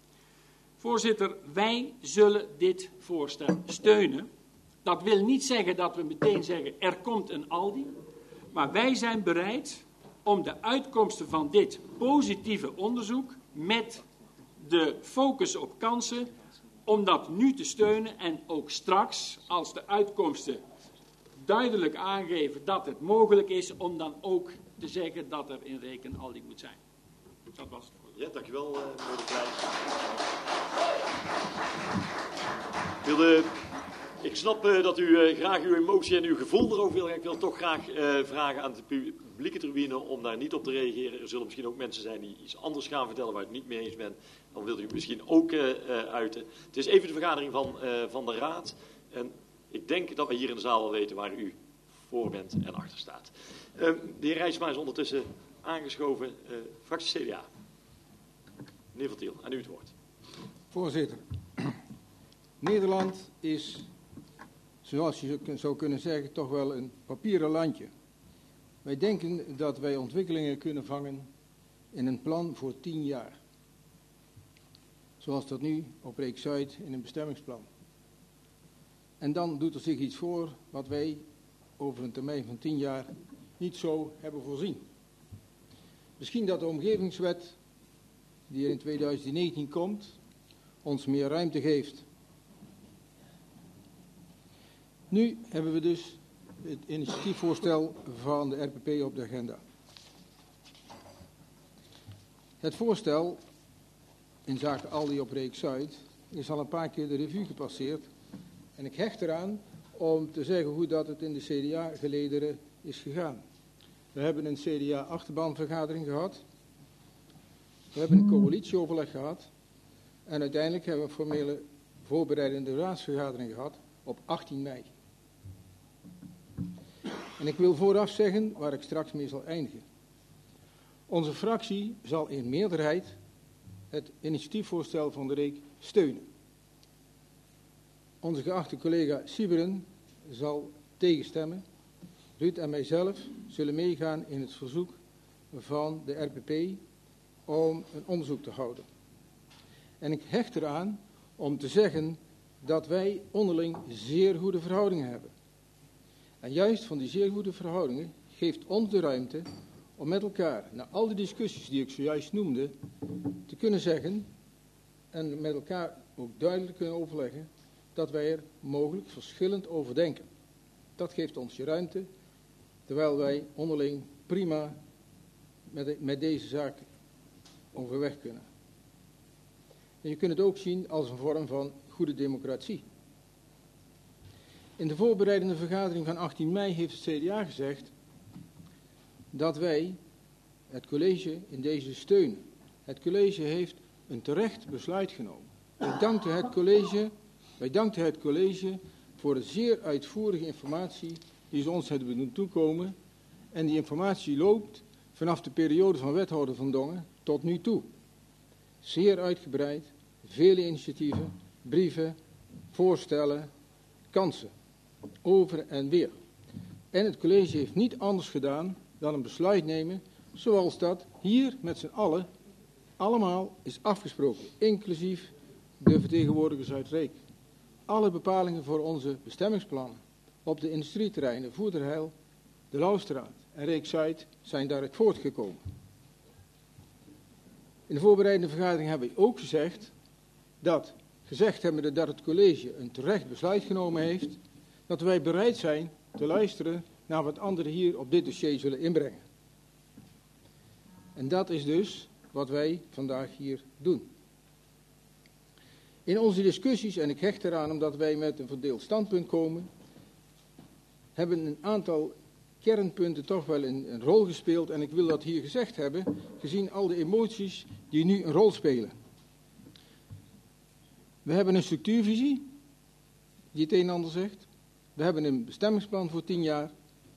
Voorzitter, wij zullen dit voorstel steunen. Dat wil niet zeggen dat we meteen zeggen, er komt een Aldi. Maar wij zijn bereid om de uitkomsten van dit positieve onderzoek met de focus op kansen, om dat nu te steunen en ook straks, als de uitkomsten duidelijk aangeven dat het mogelijk is, om dan ook te zeggen dat er in Reek een Aldi moet zijn. Dat was het. Ja, dankjewel, meneer De Kleij. Ik snap dat u graag uw emotie en uw gevoel erover wil. Ik wil toch graag vragen aan de publieke tribune om daar niet op te reageren. Er zullen misschien ook mensen zijn die iets anders gaan vertellen waar u het niet mee eens bent. Dan wilt u misschien ook uiten. Het is even de vergadering van de raad. En ik denk dat we hier in de zaal wel weten waar u voor bent en achter staat. De heer Rijsma is ondertussen aangeschoven. Fractie CDA. Meneer Van Tiel, aan u het woord. Voorzitter, Nederland is, zoals je zou kunnen zeggen, toch wel een papieren landje. Wij denken dat wij ontwikkelingen kunnen vangen in een plan voor 10 jaar. Zoals dat nu op Reek Zuid in een bestemmingsplan. En dan doet er zich iets voor wat wij over een termijn van 10 jaar niet zo hebben voorzien. Misschien dat de omgevingswet die er in 2019 komt, ons meer ruimte geeft. Nu hebben we dus het initiatiefvoorstel van de RPP op de agenda. Het voorstel in zaken Aldi op Reek Zuid is al een paar keer de revue gepasseerd. En ik hecht eraan om te zeggen hoe dat het in de CDA-gelederen is gegaan. We hebben een CDA-achterbanvergadering gehad. We hebben een coalitieoverleg gehad. En uiteindelijk hebben we een formele voorbereidende raadsvergadering gehad op 18 mei. En ik wil vooraf zeggen waar ik straks mee zal eindigen. Onze fractie zal in meerderheid het initiatiefvoorstel van de Reek steunen. Onze geachte collega Sieberen zal tegenstemmen. Ruud en mijzelf zullen meegaan in het verzoek van de RPP om een onderzoek te houden. En ik hecht eraan om te zeggen dat wij onderling zeer goede verhoudingen hebben. En juist van die zeer goede verhoudingen geeft ons de ruimte om met elkaar, na al die discussies die ik zojuist noemde, te kunnen zeggen en met elkaar ook duidelijk kunnen overleggen dat wij er mogelijk verschillend over denken. Dat geeft ons je ruimte, terwijl wij onderling prima met deze zaak overweg kunnen. En je kunt het ook zien als een vorm van goede democratie. In de voorbereidende vergadering van 18 mei heeft het CDA gezegd dat wij het college in deze steunen. Het college heeft een terecht besluit genomen. Wij dankten het college voor de zeer uitvoerige informatie die ze ons hebben doen toekomen. En die informatie loopt vanaf de periode van wethouder Van Dongen tot nu toe. Zeer uitgebreid, vele initiatieven, brieven, voorstellen, kansen, over en weer. En het college heeft niet anders gedaan dan een besluit nemen zoals dat hier met z'n allen allemaal is afgesproken, inclusief de vertegenwoordigers uit Reek. Alle bepalingen voor onze bestemmingsplannen op de industrieterreinen Voerderheil, de Lauwstraat en Reek Zuid zijn daaruit voortgekomen. In de voorbereidende vergadering hebben we ook gezegd dat het college een terecht besluit genomen heeft, dat wij bereid zijn te luisteren naar wat anderen hier op dit dossier zullen inbrengen. En dat is dus wat wij vandaag hier doen. In onze discussies, en ik hecht eraan omdat wij met een verdeeld standpunt komen, hebben een aantal kernpunten toch wel een rol gespeeld. En ik wil dat hier gezegd hebben, gezien al de emoties die nu een rol spelen. We hebben een structuurvisie, die het een en ander zegt. We hebben een bestemmingsplan voor 10 jaar.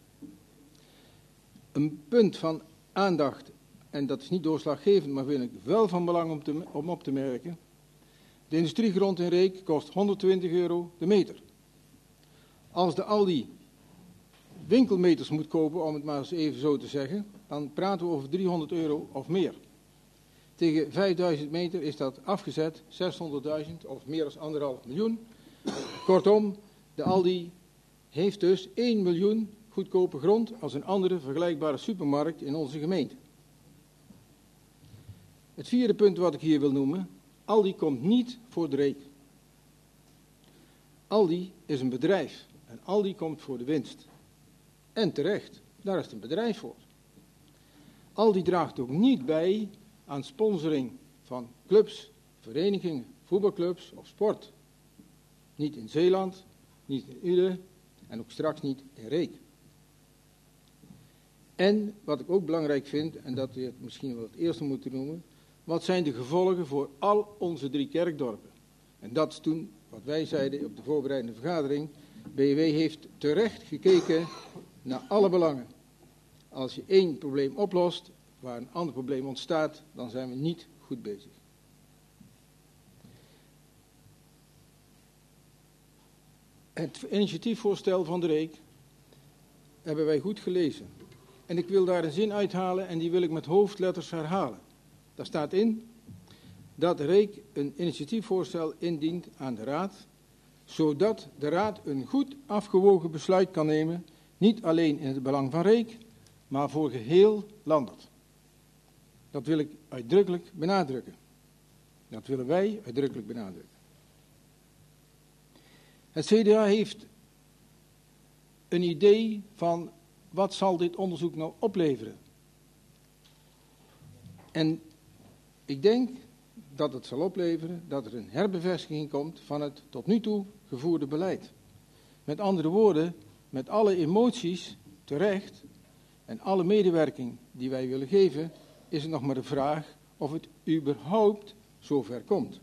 Een punt van aandacht, en dat is niet doorslaggevend, maar vind ik wel van belang om op te merken. De industriegrond in Reek kost €120 de meter. Als de Aldi winkelmeters moet kopen, om het maar eens even zo te zeggen, dan praten we over €300 of meer. Tegen 5000 meter is dat afgezet, 600.000 of meer dan 1,5 miljoen. Kortom, de Aldi heeft dus 1 miljoen goedkope grond als een andere vergelijkbare supermarkt in onze gemeente. Het vierde punt wat ik hier wil noemen, Aldi komt niet voor de reek. Aldi is een bedrijf en Aldi komt voor de winst. En terecht, daar is het een bedrijf voor. Aldi draagt ook niet bij aan sponsoring van clubs, verenigingen, voetbalclubs of sport. Niet in Zeeland, niet in Uden en ook straks niet in Reek. En wat ik ook belangrijk vind, en dat we het misschien wel het eerste moeten noemen, wat zijn de gevolgen voor al onze 3 kerkdorpen? En dat is toen wat wij zeiden op de voorbereidende vergadering. BW heeft terecht gekeken naar alle belangen. Als je 1 probleem oplost, waar een ander probleem ontstaat, dan zijn we niet goed bezig. Het initiatiefvoorstel van de Reek hebben wij goed gelezen. En ik wil daar een zin uithalen en die wil ik met hoofdletters herhalen. Daar staat in dat de Reek een initiatiefvoorstel indient aan de Raad, zodat de Raad een goed afgewogen besluit kan nemen, niet alleen in het belang van Reek, maar voor geheel Landert. Dat wil ik uitdrukkelijk benadrukken. Dat willen wij uitdrukkelijk benadrukken. Het CDA heeft een idee van wat zal dit onderzoek nou opleveren. En ik denk dat het zal opleveren dat er een herbevestiging komt van het tot nu toe gevoerde beleid. Met andere woorden, met alle emoties terecht en alle medewerking die wij willen geven, is het nog maar de vraag of het überhaupt zover komt.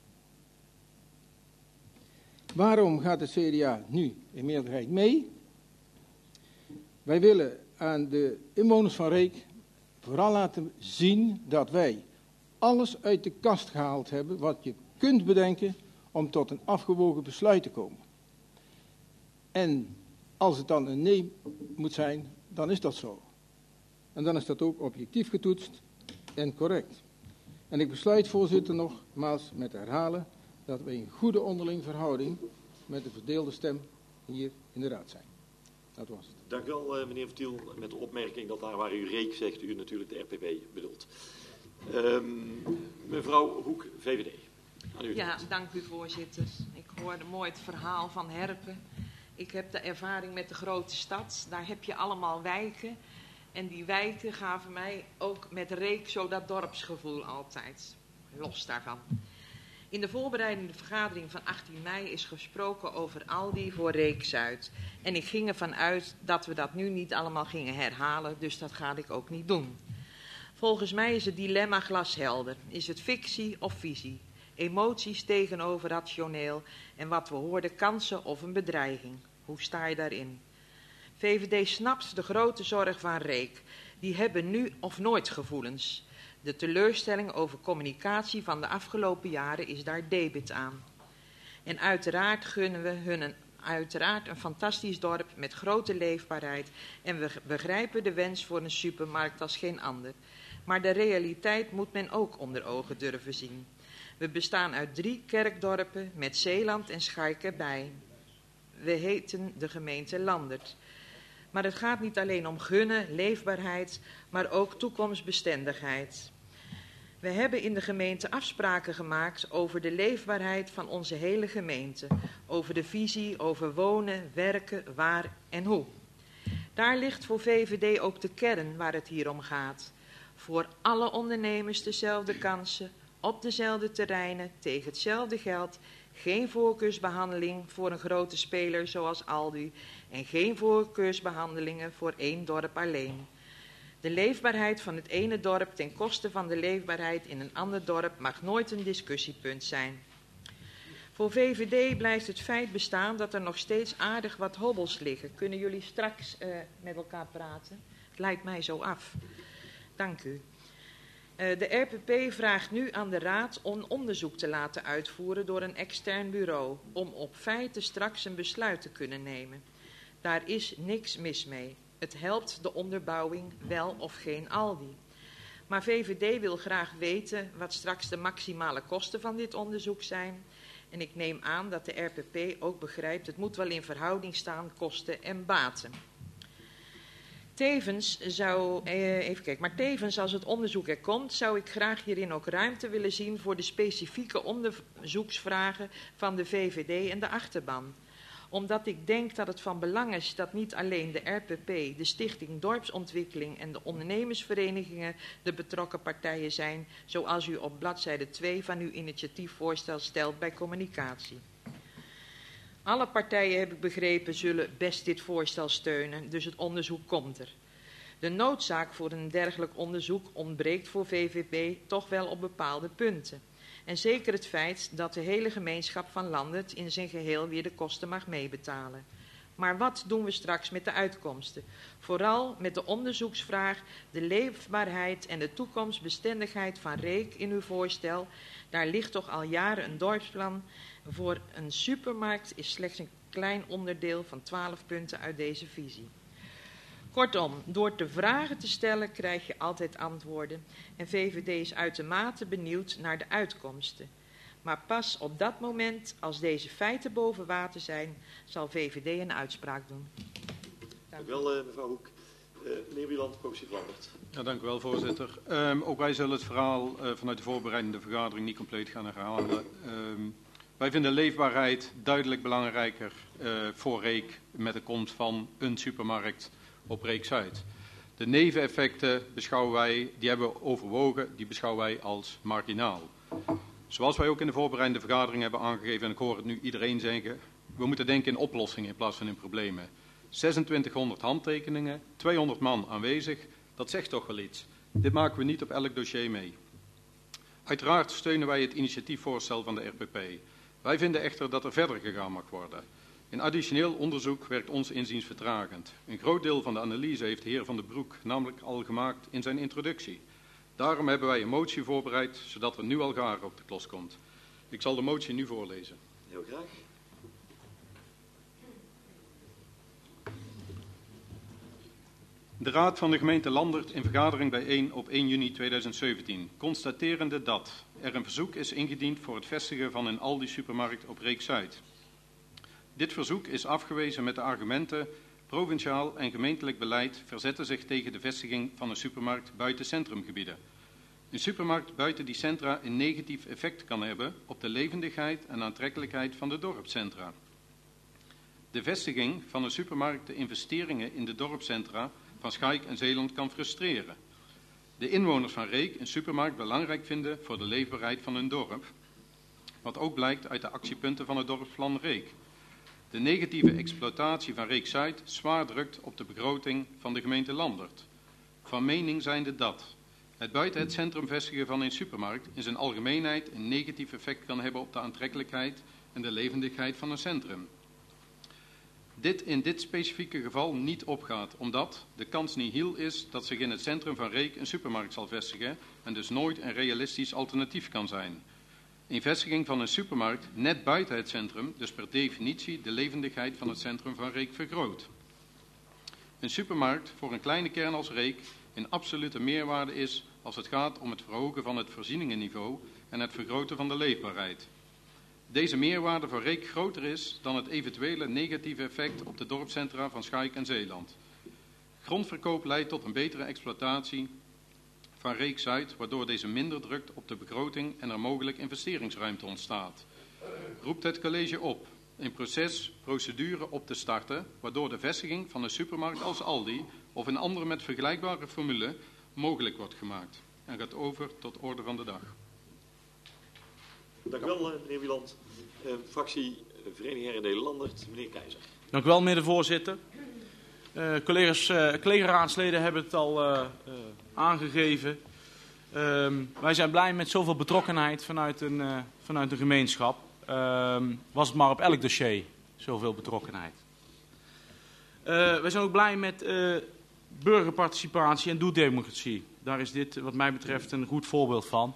Waarom gaat het CDA nu in meerderheid mee? Wij willen aan de inwoners van Reek vooral laten zien dat wij alles uit de kast gehaald hebben wat je kunt bedenken om tot een afgewogen besluit te komen. En als het dan een nee moet zijn, dan is dat zo. En dan is dat ook objectief getoetst en correct. En ik besluit, voorzitter, nogmaals met herhalen dat we in goede onderling verhouding met de verdeelde stem hier in de Raad zijn. Dat was het. Dank u wel, meneer Vertiel, met de opmerking dat daar waar u Reek zegt, u natuurlijk de RPP bedoelt. Mevrouw Hoek, VVD. Aan u. Ja, dank u voorzitter. Ik hoorde mooi het verhaal van Herpen. Ik heb de ervaring met de grote stad. Daar heb je allemaal wijken. En die wijken gaven mij ook met Reek zo dat dorpsgevoel altijd. Los daarvan. In de voorbereidende vergadering van 18 mei is gesproken over Aldi voor Reek Zuid. En ik ging ervan uit dat we dat nu niet allemaal gingen herhalen, dus dat ga ik ook niet doen. Volgens mij is het dilemma glashelder. Is het fictie of visie? Emoties tegenover rationeel en wat we hoorden kansen of een bedreiging. Hoe sta je daarin? VVD snapt de grote zorg van Reek. Die hebben nu of nooit gevoelens. De teleurstelling over communicatie van de afgelopen jaren is daar debet aan. En uiteraard gunnen we hun een fantastisch dorp met grote leefbaarheid en we begrijpen de wens voor een supermarkt als geen ander. Maar de realiteit moet men ook onder ogen durven zien. We bestaan uit 3 kerkdorpen met Zeeland en Schaik erbij. We heten de gemeente Landert. Maar het gaat niet alleen om gunnen, leefbaarheid, maar ook toekomstbestendigheid. We hebben in de gemeente afspraken gemaakt over de leefbaarheid van onze hele gemeente. Over de visie, over wonen, werken, waar en hoe. Daar ligt voor VVD ook de kern waar het hier om gaat. Voor alle ondernemers dezelfde kansen, op dezelfde terreinen, tegen hetzelfde geld. Geen voorkeursbehandeling voor een grote speler zoals Aldi en geen voorkeursbehandelingen voor 1 dorp alleen. De leefbaarheid van het ene dorp ten koste van de leefbaarheid in een ander dorp mag nooit een discussiepunt zijn. Voor VVD blijft het feit bestaan dat er nog steeds aardig wat hobbels liggen. Kunnen jullie straks met elkaar praten? Het lijkt mij zo af. Dank u. De RPP vraagt nu aan de Raad om onderzoek te laten uitvoeren door een extern bureau, om op feiten straks een besluit te kunnen nemen. Daar is niks mis mee. Het helpt de onderbouwing wel of geen Aldi. Maar VVD wil graag weten wat straks de maximale kosten van dit onderzoek zijn. En ik neem aan dat de RPP ook begrijpt, het moet wel in verhouding staan, kosten en baten. Tevens, als het onderzoek er komt, zou ik graag hierin ook ruimte willen zien voor de specifieke onderzoeksvragen van de VVD en de achterban. Omdat ik denk dat het van belang is dat niet alleen de RPP, de Stichting Dorpsontwikkeling en de ondernemersverenigingen de betrokken partijen zijn, zoals u op bladzijde 2 van uw initiatiefvoorstel stelt bij communicatie. Alle partijen, heb ik begrepen, zullen best dit voorstel steunen, dus het onderzoek komt er. De noodzaak voor een dergelijk onderzoek ontbreekt voor VVB toch wel op bepaalde punten. En zeker het feit dat de hele gemeenschap van Landert in zijn geheel weer de kosten mag meebetalen. Maar wat doen we straks met de uitkomsten? Vooral met de onderzoeksvraag, de leefbaarheid en de toekomstbestendigheid van Reek in uw voorstel. Daar ligt toch al jaren een dorpsplan. Voor een supermarkt is slechts een klein onderdeel van 12 punten uit deze visie. Kortom, door te vragen te stellen krijg je altijd antwoorden en VVD is uitermate benieuwd naar de uitkomsten. Maar pas op dat moment, als deze feiten boven water zijn, zal VVD een uitspraak doen. Dank u wel, mevrouw Hoek. Meneer Wieland, progressief Landert. Ja, dank u wel, voorzitter. Ook wij zullen het verhaal vanuit de voorbereidende vergadering niet compleet gaan herhalen. Wij vinden leefbaarheid duidelijk belangrijker voor Reek met de komst van een supermarkt op Reek Zuid. De neveneffecten beschouwen wij, die hebben we overwogen, die beschouwen wij als marginaal. Zoals wij ook in de voorbereidende vergadering hebben aangegeven, en ik hoor het nu iedereen zeggen, we moeten denken in oplossingen in plaats van in problemen. 2600 handtekeningen, 200 man aanwezig, dat zegt toch wel iets. Dit maken we niet op elk dossier mee. Uiteraard steunen wij het initiatiefvoorstel van de RPP. Wij vinden echter dat er verder gegaan mag worden. Een additioneel onderzoek werkt ons inziens vertragend. Een groot deel van de analyse heeft de heer Van den Broek namelijk al gemaakt in zijn introductie. Daarom hebben wij een motie voorbereid, zodat er nu al gaar op de klos komt. Ik zal de motie nu voorlezen. Heel graag. De Raad van de gemeente Landert in vergadering bijeen op 1 juni 2017, constaterende dat er een verzoek is ingediend voor het vestigen van een Aldi-supermarkt op Reek Zuid. Dit verzoek is afgewezen met de argumenten: provinciaal en gemeentelijk beleid verzetten zich tegen de vestiging van een supermarkt buiten centrumgebieden. Een supermarkt buiten die centra een negatief effect kan hebben op de levendigheid en aantrekkelijkheid van de dorpscentra. De vestiging van een supermarkt de investeringen in de dorpscentra van Schaik en Zeeland kan frustreren. De inwoners van Reek een supermarkt belangrijk vinden voor de leefbaarheid van hun dorp, wat ook blijkt uit de actiepunten van het dorpsplan Reek. De negatieve exploitatie van Reek Zuid zwaar drukt op de begroting van de gemeente Landert. Van mening zijnde dat het buiten het centrum vestigen van een supermarkt in zijn algemeenheid een negatief effect kan hebben op de aantrekkelijkheid en de levendigheid van een centrum. Dit in dit specifieke geval niet opgaat, omdat de kans nihil is dat zich in het centrum van Reek een supermarkt zal vestigen en dus nooit een realistisch alternatief kan zijn. Een vestiging van een supermarkt net buiten het centrum, dus per definitie de levendigheid van het centrum van Reek vergroot. Een supermarkt voor een kleine kern als Reek een absolute meerwaarde is als het gaat om het verhogen van het voorzieningenniveau en het vergroten van de leefbaarheid. Deze meerwaarde voor Reek groter is dan het eventuele negatieve effect op de dorpscentra van Schaik en Zeeland. Grondverkoop leidt tot een betere exploitatie van Reek Zuid, waardoor deze minder drukt op de begroting en er mogelijk investeringsruimte ontstaat. Roept het college op een procedure op te starten, waardoor de vestiging van een supermarkt als Aldi of een andere met vergelijkbare formule mogelijk wordt gemaakt. En gaat over tot orde van de dag. Dank u wel, meneer Wieland. Fractie Vereniging Herendelen Landert, meneer Keizer. Dank u wel, meneer de voorzitter. Collega-raadsleden hebben het al aangegeven. Wij zijn blij met zoveel betrokkenheid vanuit de gemeenschap. Was het maar op elk dossier zoveel betrokkenheid. Wij zijn ook blij met burgerparticipatie en doeddemocratie. Daar is dit wat mij betreft een goed voorbeeld van.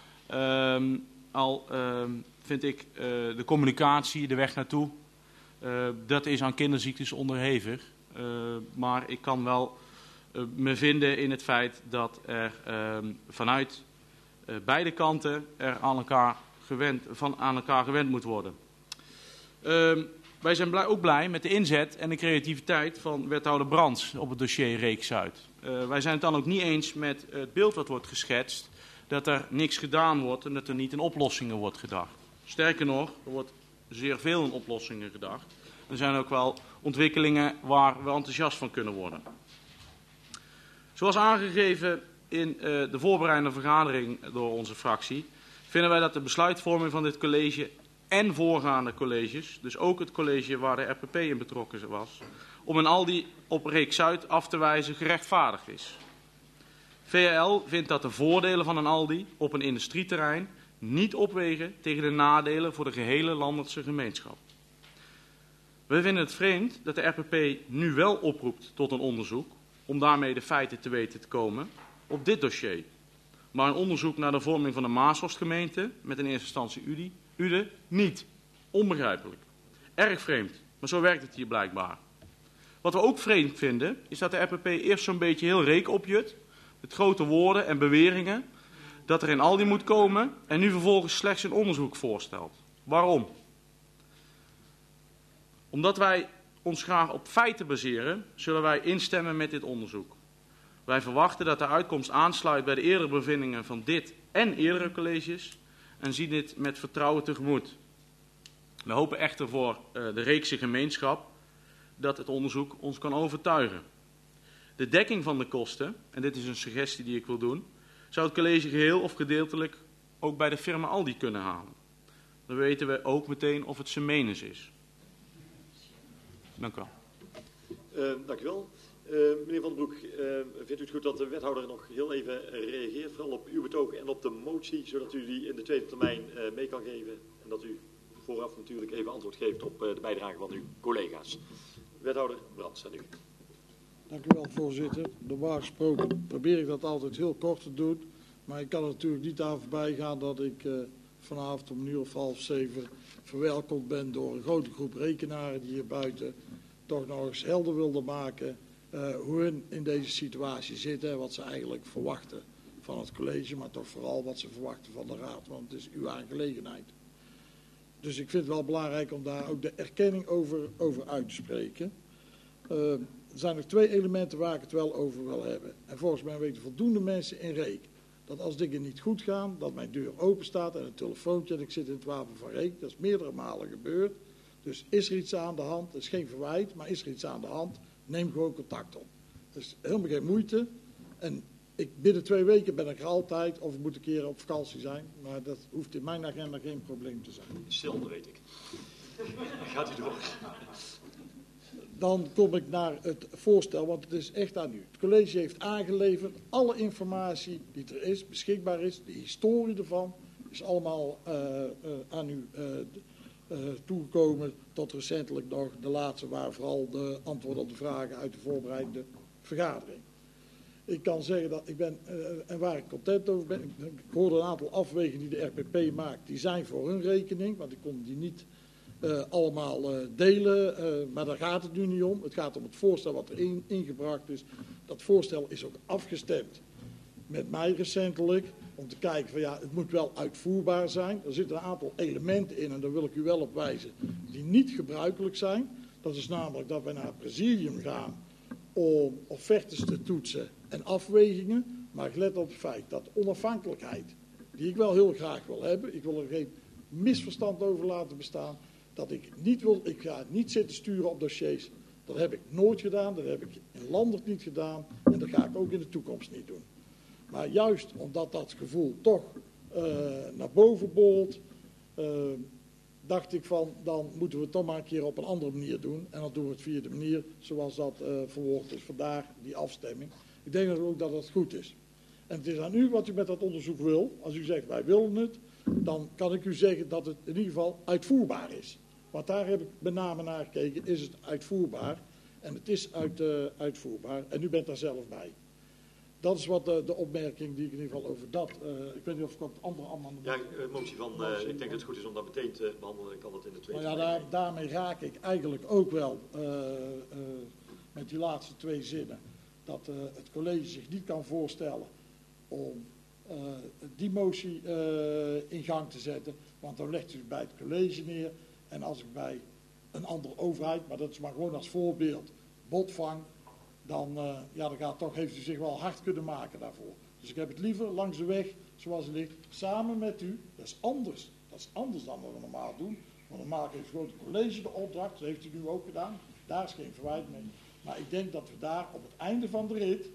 Vind ik de communicatie, de weg naartoe, dat is aan kinderziektes onderhevig. Maar ik kan wel me vinden in het feit dat er vanuit beide kanten er aan elkaar gewend moet worden. Wij zijn ook blij met de inzet en de creativiteit van wethouder Brands op het dossier Reek Zuid. Wij zijn het dan ook niet eens met het beeld wat wordt geschetst, dat er niks gedaan wordt en dat er niet in oplossingen wordt gedacht. Sterker nog, er wordt zeer veel in oplossingen gedacht. Er zijn ook wel ontwikkelingen waar we enthousiast van kunnen worden. Zoals aangegeven in de voorbereidende vergadering door onze fractie, vinden wij dat de besluitvorming van dit college en voorgaande colleges, dus ook het college waar de RPP in betrokken was, om een Aldi op Reek Zuid af te wijzen gerechtvaardigd is. VL vindt dat de voordelen van een Aldi op een industrieterrein niet opwegen tegen de nadelen voor de gehele Landertse gemeenschap. We vinden het vreemd dat de RPP nu wel oproept tot een onderzoek, om daarmee de feiten te weten te komen, op dit dossier. Maar een onderzoek naar de vorming van de Maashorstgemeente, met in eerste instantie Ude, niet. Onbegrijpelijk. Erg vreemd, maar zo werkt het hier blijkbaar. Wat we ook vreemd vinden, is dat de RPP eerst zo'n beetje heel Reek opjut, met grote woorden en beweringen, dat er in Aldi moet komen en nu vervolgens slechts een onderzoek voorstelt. Waarom? Omdat wij ons graag op feiten baseren, zullen wij instemmen met dit onderzoek. Wij verwachten dat de uitkomst aansluit bij de eerdere bevindingen van dit en eerdere colleges en zien dit met vertrouwen tegemoet. We hopen echter voor de Reekse gemeenschap dat het onderzoek ons kan overtuigen. De dekking van de kosten, en dit is een suggestie die ik wil doen, zou het college geheel of gedeeltelijk ook bij de firma Aldi kunnen halen. Dan weten we ook meteen of het Semenus is. Dank u wel. Dank u wel. Meneer Van den Broek, vindt u het goed dat de wethouder nog heel even reageert, vooral op uw betoog en op de motie, zodat u die in de tweede termijn mee kan geven en dat u vooraf natuurlijk even antwoord geeft op de bijdrage van uw collega's. Wethouder Brands, aan u. Dank u wel, voorzitter. Normaal gesproken probeer ik dat altijd heel kort te doen, maar ik kan er natuurlijk niet aan voorbij gaan dat ik vanavond om 6:30 verwelkomd ben door een grote groep rekenaren die hier buiten toch nog eens helder wilden maken hoe hun in deze situatie zitten en wat ze eigenlijk verwachten van het college, maar toch vooral wat ze verwachten van de raad, want het is uw aangelegenheid. Dus ik vind het wel belangrijk om daar ook de erkenning over uit te spreken. Er zijn nog 2 elementen waar ik het wel over wil hebben. En volgens mij weten voldoende mensen in Reek dat als dingen niet goed gaan, dat mijn deur open staat en een telefoontje en ik zit in het wapen van Reek. Dat is meerdere malen gebeurd. Dus is er iets aan de hand, dat is geen verwijt, maar is er iets aan de hand, neem gewoon contact op. Dus helemaal geen moeite. En binnen 2 weken ben ik er altijd, of ik moet een keer op vakantie zijn, maar dat hoeft in mijn agenda geen probleem te zijn. Stil, weet ik. Gaat u door. Dan kom ik naar het voorstel, want het is echt aan u. Het college heeft aangeleverd alle informatie die er is, beschikbaar is, de historie ervan, is allemaal aan u toegekomen. Tot recentelijk nog de laatste waren vooral de antwoorden op de vragen uit de voorbereidende vergadering. Ik kan zeggen dat ik ben, en waar ik content over ben, ik hoorde een aantal afwegingen die de RPP maakt, die zijn voor hun rekening, want ik kon die niet allemaal delen, maar daar gaat het nu niet om. Het gaat om het voorstel wat er ingebracht is. Dat voorstel is ook afgestemd met mij recentelijk, om te kijken van ja, het moet wel uitvoerbaar zijn. Er zitten een aantal elementen in, en daar wil ik u wel op wijzen, die niet gebruikelijk zijn. Dat is namelijk dat wij naar het presidium gaan om offertes te toetsen en afwegingen, maar ik let op het feit dat onafhankelijkheid, die ik wel heel graag wil hebben, ik wil er geen misverstand over laten bestaan, dat ik niet wil, ik ga niet zitten sturen op dossiers. Dat heb ik nooit gedaan, dat heb ik in Landert niet gedaan en dat ga ik ook in de toekomst niet doen. Maar juist omdat dat gevoel toch naar boven borrelt, dacht ik van, dan moeten we het toch maar een keer op een andere manier doen. En dan doen we het via de manier zoals dat verwoord is. Vandaar die afstemming. Ik denk ook dat dat goed is. En het is aan u wat u met dat onderzoek wil. Als u zegt wij willen het, dan kan ik u zeggen dat het in ieder geval uitvoerbaar is. Want daar heb ik met name naar gekeken, is het uitvoerbaar? En het is uitvoerbaar en u bent daar zelf bij. Dat is wat de opmerking die ik in ieder geval over dat... ik weet niet of ik op het andere amendement... Ja, motie van... ik denk dat het goed is om dat meteen te behandelen. Ik kan dat in de tweede... Maar ja, daarmee raak ik eigenlijk ook wel met die laatste 2 zinnen dat het college zich niet kan voorstellen om die motie in gang te zetten. Want dan legt u het bij het college neer. En als ik bij een andere overheid, maar dat is maar gewoon als voorbeeld, botvang, dan gaat toch, heeft u zich wel hard kunnen maken daarvoor. Dus ik heb het liever langs de weg, zoals het ligt, samen met u. Dat is anders. Dat is anders dan wat we normaal doen. Want normaal heeft gewoon het college de opdracht, dat heeft u nu ook gedaan. Daar is geen verwijt mee. Maar ik denk dat we daar op het einde van de rit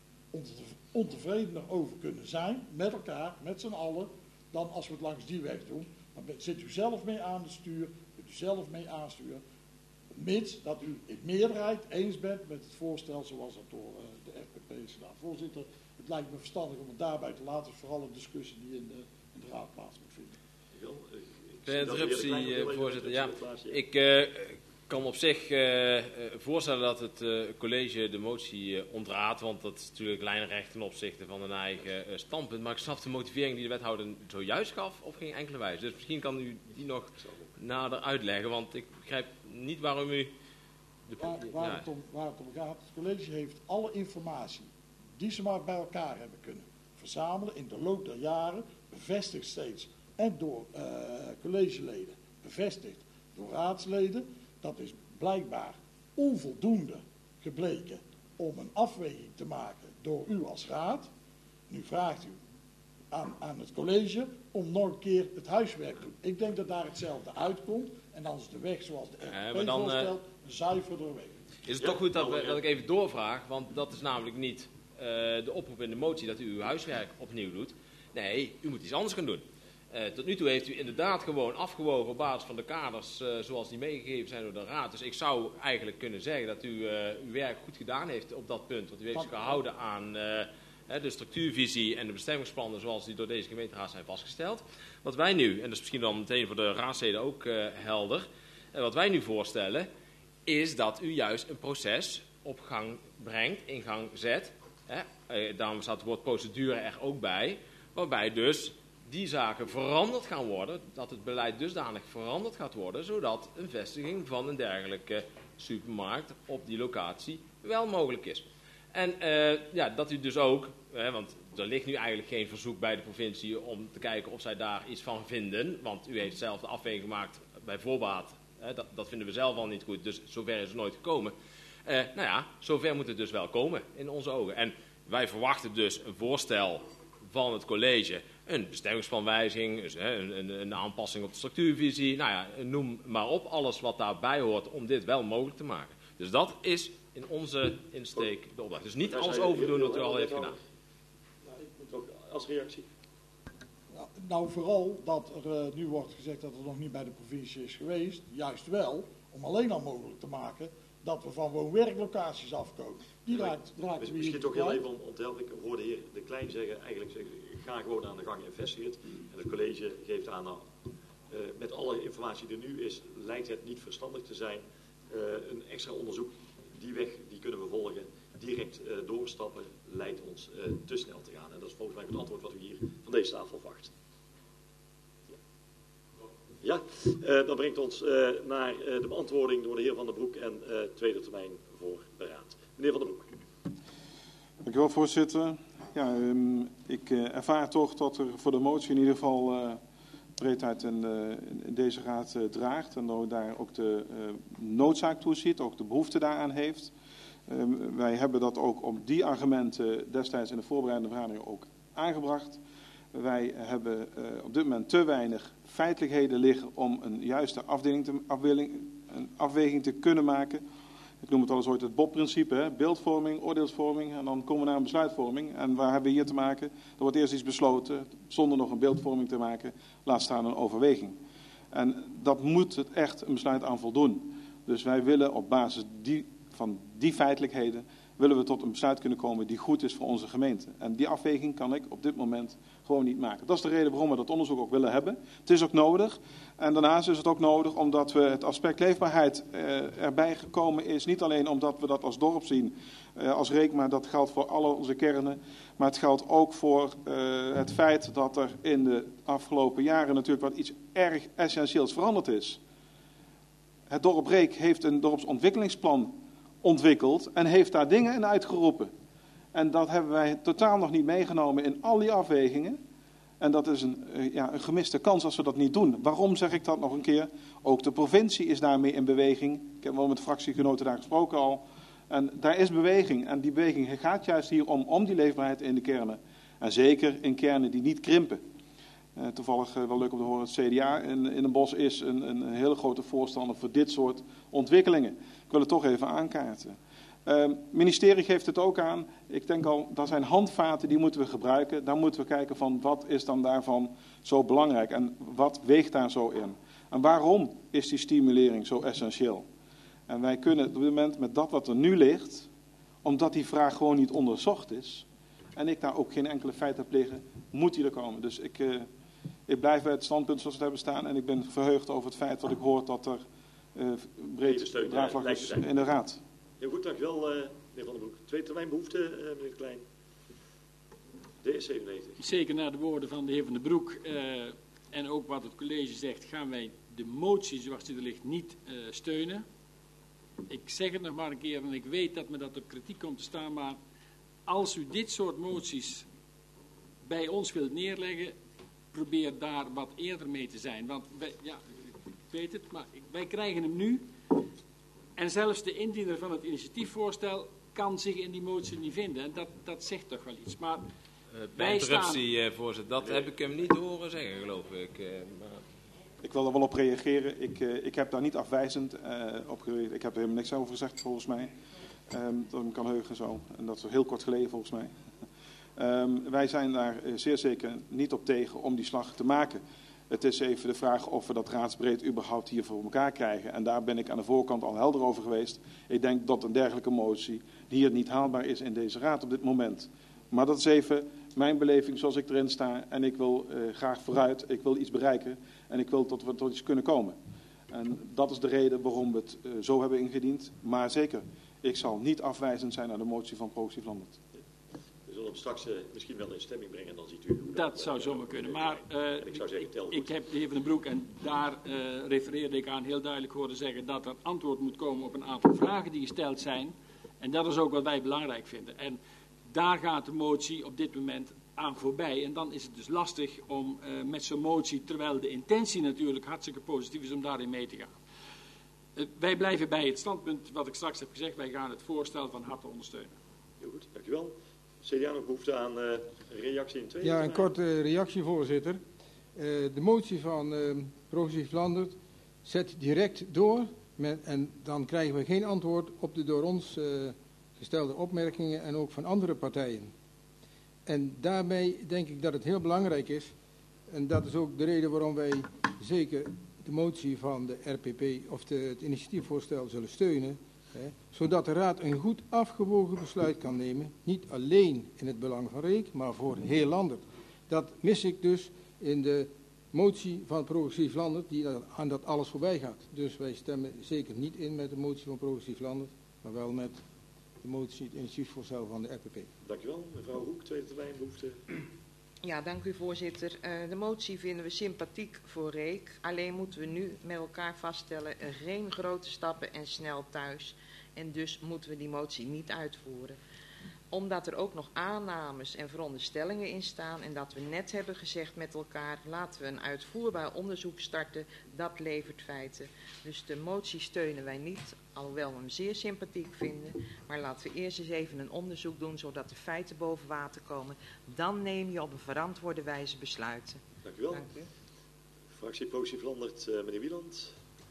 ontevredener over kunnen zijn, met elkaar, met z'n allen, dan als we het langs die weg doen. Dan zit u zelf mee aan het stuur, kunt u zelf mee aansturen, mits dat u in meerderheid eens bent met het voorstel zoals dat door de RPP is gedaan. Voorzitter, het lijkt me verstandig om het daarbij te laten, vooral een discussie die in de raad plaats moet vinden. Interruptie, voorzitter. Ja, ik kan op zich voorstellen dat het college de motie ontraadt, want dat is natuurlijk lijnrecht ten opzichte van een eigen standpunt. Maar ik snap de motivering die de wethouder zojuist gaf op geen enkele wijze. Dus misschien kan u die nog nader uitleggen, want ik begrijp niet waarom u... Waar het om gaat, het college heeft alle informatie die ze maar bij elkaar hebben kunnen verzamelen in de loop der jaren, bevestigd steeds en door collegeleden, bevestigd door raadsleden. Dat is blijkbaar onvoldoende gebleken om een afweging te maken door u als raad. Nu vraagt u aan het college om nog een keer het huiswerk te doen. Ik denk dat daar hetzelfde uitkomt. En dan is de weg zoals de RPP voorstelt een zuiverdere weg. Is het toch goed dat ik even doorvraag, want dat is namelijk niet de oproep in de motie dat u uw huiswerk opnieuw doet. Nee, u moet iets anders gaan doen. Tot nu toe heeft u inderdaad gewoon afgewogen op basis van de kaders zoals die meegegeven zijn door de raad. Dus ik zou eigenlijk kunnen zeggen dat u uw werk goed gedaan heeft op dat punt. Want u heeft zich gehouden aan de structuurvisie en de bestemmingsplannen zoals die door deze gemeenteraad zijn vastgesteld. Wat wij nu, en dat is misschien dan meteen voor de raadsleden ook helder, wat wij nu voorstellen is dat u juist een proces op gang brengt, in gang zet. Daarom staat het woord procedure er ook bij, waarbij dus die zaken veranderd gaan worden, dat het beleid dusdanig veranderd gaat worden, zodat een vestiging van een dergelijke supermarkt op die locatie wel mogelijk is. En dat u dus ook, want er ligt nu eigenlijk geen verzoek bij de provincie om te kijken of zij daar iets van vinden, want u heeft zelf de afweging gemaakt bij voorbaat, dat vinden we zelf al niet goed, dus zover is het nooit gekomen. Zover moet het dus wel komen in onze ogen. En wij verwachten dus een voorstel van het college, een bestemmingsplanwijziging, dus, een aanpassing op de structuurvisie, noem maar op, alles wat daarbij hoort om dit wel mogelijk te maken. Dus dat is in onze insteek de opdracht. Dus niet alles overdoen wat u al heeft gedaan. Ik moet ook als reactie. Nou, vooral dat er nu wordt gezegd dat het nog niet bij de provincie is geweest, juist wel, om alleen al mogelijk te maken dat we van woon-werklocaties afkomen. Die raakt misschien toch heel even onthelpen. Ik hoorde de heer De Klein zeggen, ga gewoon aan de gang en vestig het. En het college geeft aan, met alle informatie die er nu is, lijkt het niet verstandig te zijn. Een extra onderzoek, die weg, die kunnen we volgen. Direct doorstappen lijkt ons te snel te gaan. En dat is volgens mij het antwoord wat u hier van deze tafel verwacht. Ja, dat brengt ons naar de beantwoording door de heer Van der Broek en tweede termijn voor de raad. Meneer Van der Broek. Dank u wel, voorzitter. Ja, ik ervaar toch dat er voor de motie in ieder geval breedheid in deze raad draagt. En dat u daar ook de noodzaak toe ziet, ook de behoefte daaraan heeft. Wij hebben dat ook op die argumenten destijds in de voorbereidende vergadering ook aangebracht. Wij hebben op dit moment te weinig feitelijkheden liggen om een juiste afweging te kunnen maken. Ik noem het al eens ooit het Bob-principe, beeldvorming, oordeelsvorming en dan komen we naar een besluitvorming. En waar hebben we hier te maken? Er wordt eerst iets besloten zonder nog een beeldvorming te maken, laat staan een overweging. En dat moet het echt een besluit aan voldoen. Dus wij willen op basis van die feitelijkheden willen we tot een besluit kunnen komen die goed is voor onze gemeente. En die afweging kan ik op dit moment gewoon niet maken. Dat is de reden waarom we dat onderzoek ook willen hebben. Het is ook nodig. En daarnaast is het ook nodig omdat we het aspect leefbaarheid erbij gekomen is. Niet alleen omdat we dat als dorp zien, als Reek, maar dat geldt voor alle onze kernen. Maar het geldt ook voor het feit dat er in de afgelopen jaren natuurlijk wat iets erg essentieels veranderd is. Het dorp Reek heeft een dorpsontwikkelingsplan ontwikkeld en heeft daar dingen in uitgeroepen. En dat hebben wij totaal nog niet meegenomen in al die afwegingen. En dat is een gemiste kans als we dat niet doen. Waarom zeg ik dat nog een keer? Ook de provincie is daarmee in beweging. Ik heb wel met de fractiegenoten daar gesproken al. En daar is beweging. En die beweging gaat juist hier om die leefbaarheid in de kernen. En zeker in kernen die niet krimpen. Toevallig wel leuk om te horen, het CDA in Den Bosch is een hele grote voorstander voor dit soort ontwikkelingen. Ik wil het toch even aankaarten. Het ministerie geeft het ook aan. Ik denk al, dat zijn handvaten die moeten we gebruiken. Daar moeten we kijken van wat is dan daarvan zo belangrijk en wat weegt daar zo in. En waarom is die stimulering zo essentieel? En wij kunnen op dit moment met dat wat er nu ligt, omdat die vraag gewoon niet onderzocht is, en ik daar ook geen enkele feit heb liggen, moet die er komen. Dus ik blijf bij het standpunt zoals we het hebben staan en ik ben verheugd over het feit dat ik hoor dat er breed draagvlak is in de Raad. Heel goed, dankjewel meneer Van den Broek. Tweede termijn behoefte, meneer De Klein. DS97. Zeker naar de woorden van de heer Van den Broek en ook wat het college zegt, gaan wij de motie zoals die er ligt niet steunen. Ik zeg het nog maar een keer en ik weet dat me dat op kritiek komt te staan, maar als u dit soort moties bij ons wilt neerleggen, probeer daar wat eerder mee te zijn. Want wij, ja, ik weet het, maar wij krijgen hem nu. En zelfs de indiener van het initiatiefvoorstel kan zich in die motie niet vinden. En dat zegt toch wel iets. Maar bij interruptie, voorzitter, dat heb ik hem niet horen zeggen, geloof ik. Maar... Ik wil er wel op reageren. Ik heb daar niet afwijzend op gereageerd. Ik heb er helemaal niks over gezegd, volgens mij. Dat ik me kan heugen zo. En dat is heel kort geleden, volgens mij. Wij zijn daar zeer zeker niet op tegen om die slag te maken. Het is even de vraag of we dat raadsbreed überhaupt hier voor elkaar krijgen. En daar ben ik aan de voorkant al helder over geweest. Ik denk dat een dergelijke motie hier niet haalbaar is in deze raad op dit moment. Maar dat is even mijn beleving zoals ik erin sta. En ik wil graag vooruit, ik wil iets bereiken. En ik wil dat we tot iets kunnen komen. En dat is de reden waarom we het zo hebben ingediend. Maar zeker, ik zal niet afwijzend zijn naar de motie van Progressief Landert. We zullen hem straks misschien wel in stemming brengen en dan ziet u... Dat zou zomaar kunnen. Maar ik zou zeggen, ik heb de heer Van den Broek, en daar refereerde ik aan, heel duidelijk horen zeggen dat er antwoord moet komen op een aantal vragen die gesteld zijn. En dat is ook wat wij belangrijk vinden. En daar gaat de motie op dit moment aan voorbij. En dan is het dus lastig om met zo'n motie, terwijl de intentie natuurlijk hartstikke positief is, om daarin mee te gaan. Wij blijven bij het standpunt wat ik straks heb gezegd. Wij gaan het voorstel van harte ondersteunen. Heel goed, dankjewel. CDA nog behoefte aan reactie in tweede? Ja, een korte reactie, voorzitter. De motie van Progressief Landert zet direct door en dan krijgen we geen antwoord op de door ons gestelde opmerkingen en ook van andere partijen. En daarbij denk ik dat het heel belangrijk is, en dat is ook de reden waarom wij zeker de motie van de RPP of het initiatiefvoorstel zullen steunen, zodat de Raad een goed afgewogen besluit kan nemen, niet alleen in het belang van Reek, maar voor heel Landert. Dat mis ik dus in de motie van Progressief Landert, die aan dat alles voorbij gaat. Dus wij stemmen zeker niet in met de motie van Progressief Landert, maar wel met de motie, het initiatiefvoorstel van de RPP. Dankjewel. Mevrouw Hoek, tweede termijn behoefte. Ja, dank u voorzitter. De motie vinden we sympathiek voor Reek. Alleen moeten we nu met elkaar vaststellen geen grote stappen en snel thuis. En dus moeten we die motie niet uitvoeren. Omdat er ook nog aannames en veronderstellingen in staan en dat we net hebben gezegd met elkaar, laten we een uitvoerbaar onderzoek starten, dat levert feiten. Dus de motie steunen wij niet, alhoewel we hem zeer sympathiek vinden. Maar laten we eerst eens even een onderzoek doen, zodat de feiten boven water komen. Dan neem je op een verantwoorde wijze besluiten. Dank u wel. Dank u. Fractie Progressief Landert, meneer Wieland.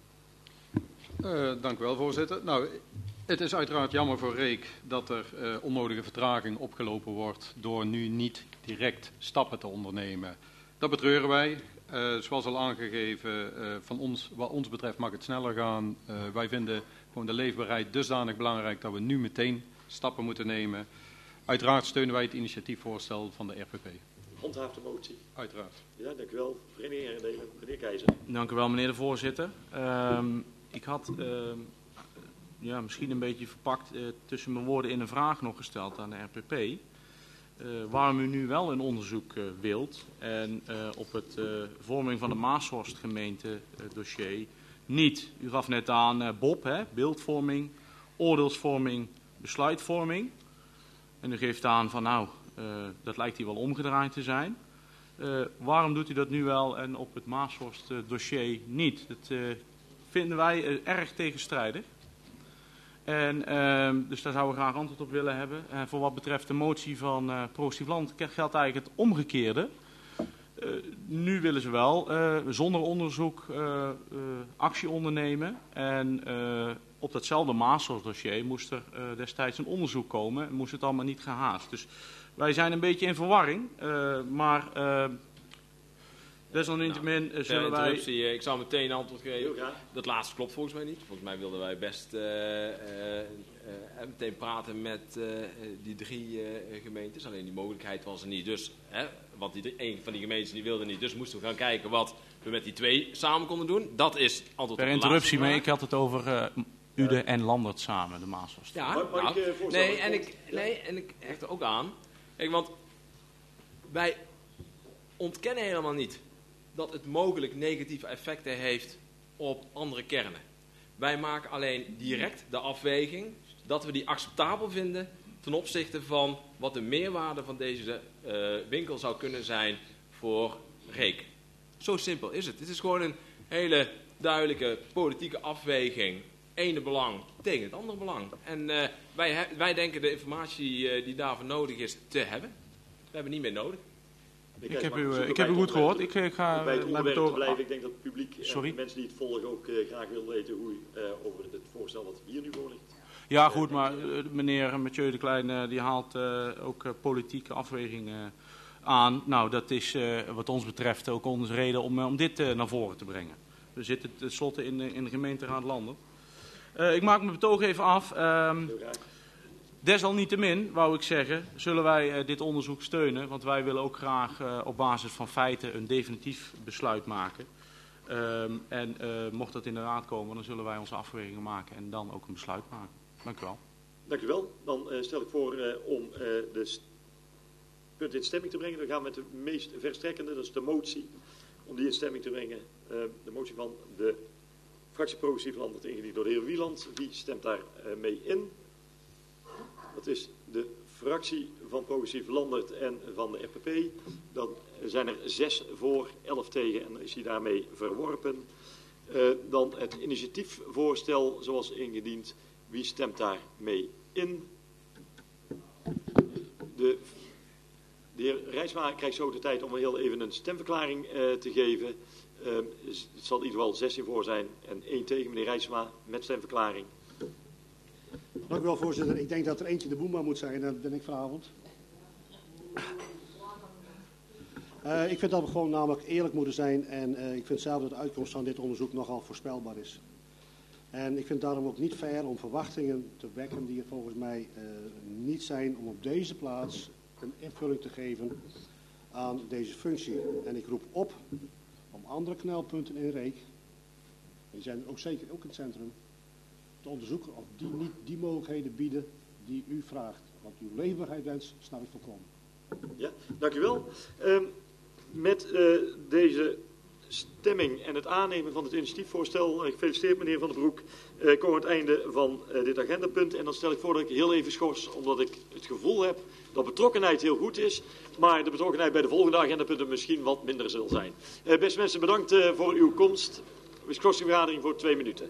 Dank u wel, voorzitter. Nou, het is uiteraard jammer voor Reek dat er onnodige vertraging opgelopen wordt door nu niet direct stappen te ondernemen. Dat betreuren wij. Zoals al aangegeven, van ons, wat ons betreft mag het sneller gaan. Wij vinden gewoon de leefbaarheid dusdanig belangrijk dat we nu meteen stappen moeten nemen. Uiteraard steunen wij het initiatiefvoorstel van de RPP. Handhaaft de motie. Uiteraard. Ja, dank u wel. Vereniging Herdelen, meneer Keizer. Dank u wel, meneer de voorzitter. Ik had misschien een beetje verpakt tussen mijn woorden in een vraag nog gesteld aan de RPP. Waarom u nu wel een onderzoek wilt en op het vorming van de Maashorst gemeente dossier niet. U gaf net aan Bob, beeldvorming, oordeelsvorming, besluitvorming. En u geeft aan van nou, dat lijkt hier wel omgedraaid te zijn. Waarom doet u dat nu wel en op het Maashorst dossier niet? Dat vinden wij erg tegenstrijdig. En dus daar zouden we graag antwoord op willen hebben. Voor wat betreft de motie van Progressief Land geldt eigenlijk het omgekeerde. Nu willen ze wel zonder onderzoek actie ondernemen. En op datzelfde Maashorst-dossier moest er destijds een onderzoek komen. En moest het allemaal niet gehaast. Dus wij zijn een beetje in verwarring. Maar desalniettemin zullen wij... Ik zal meteen een antwoord geven. Dat laatste klopt volgens mij niet. Volgens mij wilden wij best meteen praten met die 3 gemeentes. Alleen die mogelijkheid was er niet. Dus, want een van die gemeentes die wilde niet. Dus moesten we gaan kijken wat we met die 2 samen konden doen. Dat is antwoord per op de interruptie vraag. mee. Ik had het over Uden en Landert samen, de Maashorst. Ja, en ik hecht er ook aan. Kijk, want wij ontkennen helemaal niet dat het mogelijk negatieve effecten heeft op andere kernen. Wij maken alleen direct de afweging dat we die acceptabel vinden ten opzichte van wat de meerwaarde van deze winkel zou kunnen zijn voor Reek. Zo simpel is het. Het is gewoon een hele duidelijke politieke afweging. Ene belang tegen het andere belang. En wij denken de informatie die daarvoor nodig is te hebben. We hebben niet meer nodig. Ik heb u goed gehoord. Ik ga bij het onderwerp te blijven. Ik denk dat het publiek en Sorry? de mensen die het volgen ook graag willen weten hoe u over het voorstel wat hier nu voor ligt. Ja, goed, maar meneer Mathieu de Klein die haalt ook politieke afwegingen aan. Nou, dat is wat ons betreft ook onze reden om dit naar voren te brengen. We zitten tenslotte in de gemeenteraad Landert. Ik maak mijn betoog even af. Desalniettemin, wou ik zeggen, zullen wij dit onderzoek steunen. Want wij willen ook graag op basis van feiten een definitief besluit maken. En mocht dat in de raad komen, dan zullen wij onze afwegingen maken en dan ook een besluit maken. Dank u wel. Dank u wel. Dan stel ik voor om de punten in stemming te brengen. Dan gaan we met de meest verstrekkende, dat is de motie, om die in stemming te brengen. De motie van de fractie Progressief Landert, ingediend door de heer Wieland. Wie stemt daar mee in? Dat is de fractie van Progressief Landert en van de FPP. Dan zijn er 6 voor, 11 tegen en is hij daarmee verworpen. Dan het initiatiefvoorstel zoals ingediend. Wie stemt daar mee in? De heer Rijsma krijgt zo de tijd om heel even een stemverklaring te geven. Het zal in ieder geval 16 voor zijn en 1 tegen. Meneer Rijsma met stemverklaring. Dank u wel, voorzitter. Ik denk dat er eentje de Boema moet zijn. Dat ben ik vanavond. Ik vind dat we gewoon namelijk eerlijk moeten zijn. En ik vind zelf dat de uitkomst van dit onderzoek nogal voorspelbaar is. En ik vind het daarom ook niet fair om verwachtingen te wekken die er volgens mij niet zijn om op deze plaats een invulling te geven aan deze functie. En ik roep op om andere knelpunten in Reek, die zijn er ook zeker ook in het centrum, te onderzoeken of die niet die mogelijkheden bieden die u vraagt. Want uw leefbaarheidswens snap ik volkomen. Ja, dank u wel. Met deze stemming en het aannemen van het initiatiefvoorstel, ik feliciteer meneer Van den Broek, komen we aan het einde van dit agendapunt. En dan stel ik voor dat ik heel even schors, omdat ik het gevoel heb dat betrokkenheid heel goed is, maar de betrokkenheid bij de volgende agendapunten misschien wat minder zal zijn. Beste mensen, bedankt voor uw komst. We schorsen de vergadering voor 2 minuten.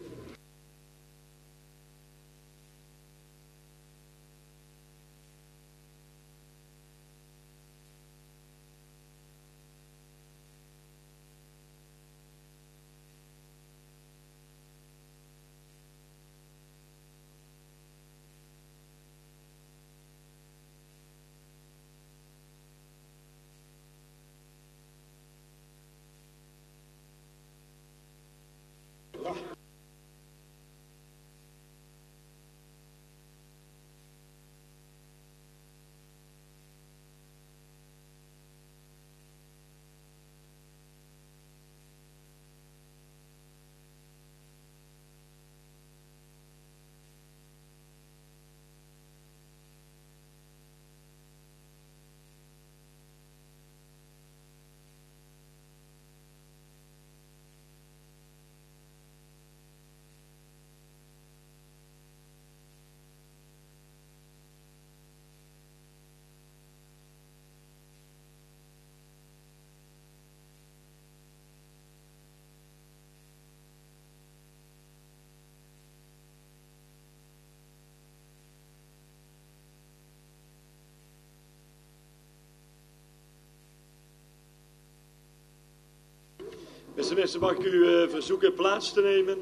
Beste mensen, mag ik u verzoeken plaats te nemen?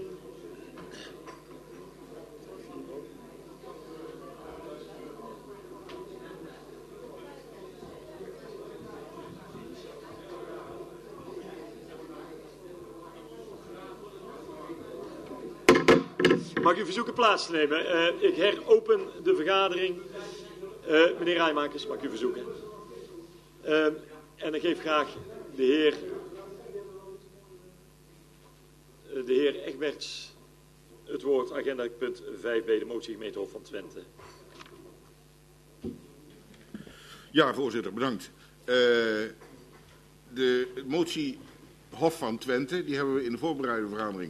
Mag ik u verzoeken plaats te nemen? Ik heropen de vergadering. Meneer Rijmakers, mag ik u verzoeken? En ik geef graag de heer Egberts het woord, agenda punt 5b, de motie gemeentehof van Twente. Ja, voorzitter, bedankt. De motie Hof van Twente, die hebben we in de voorbereide vergadering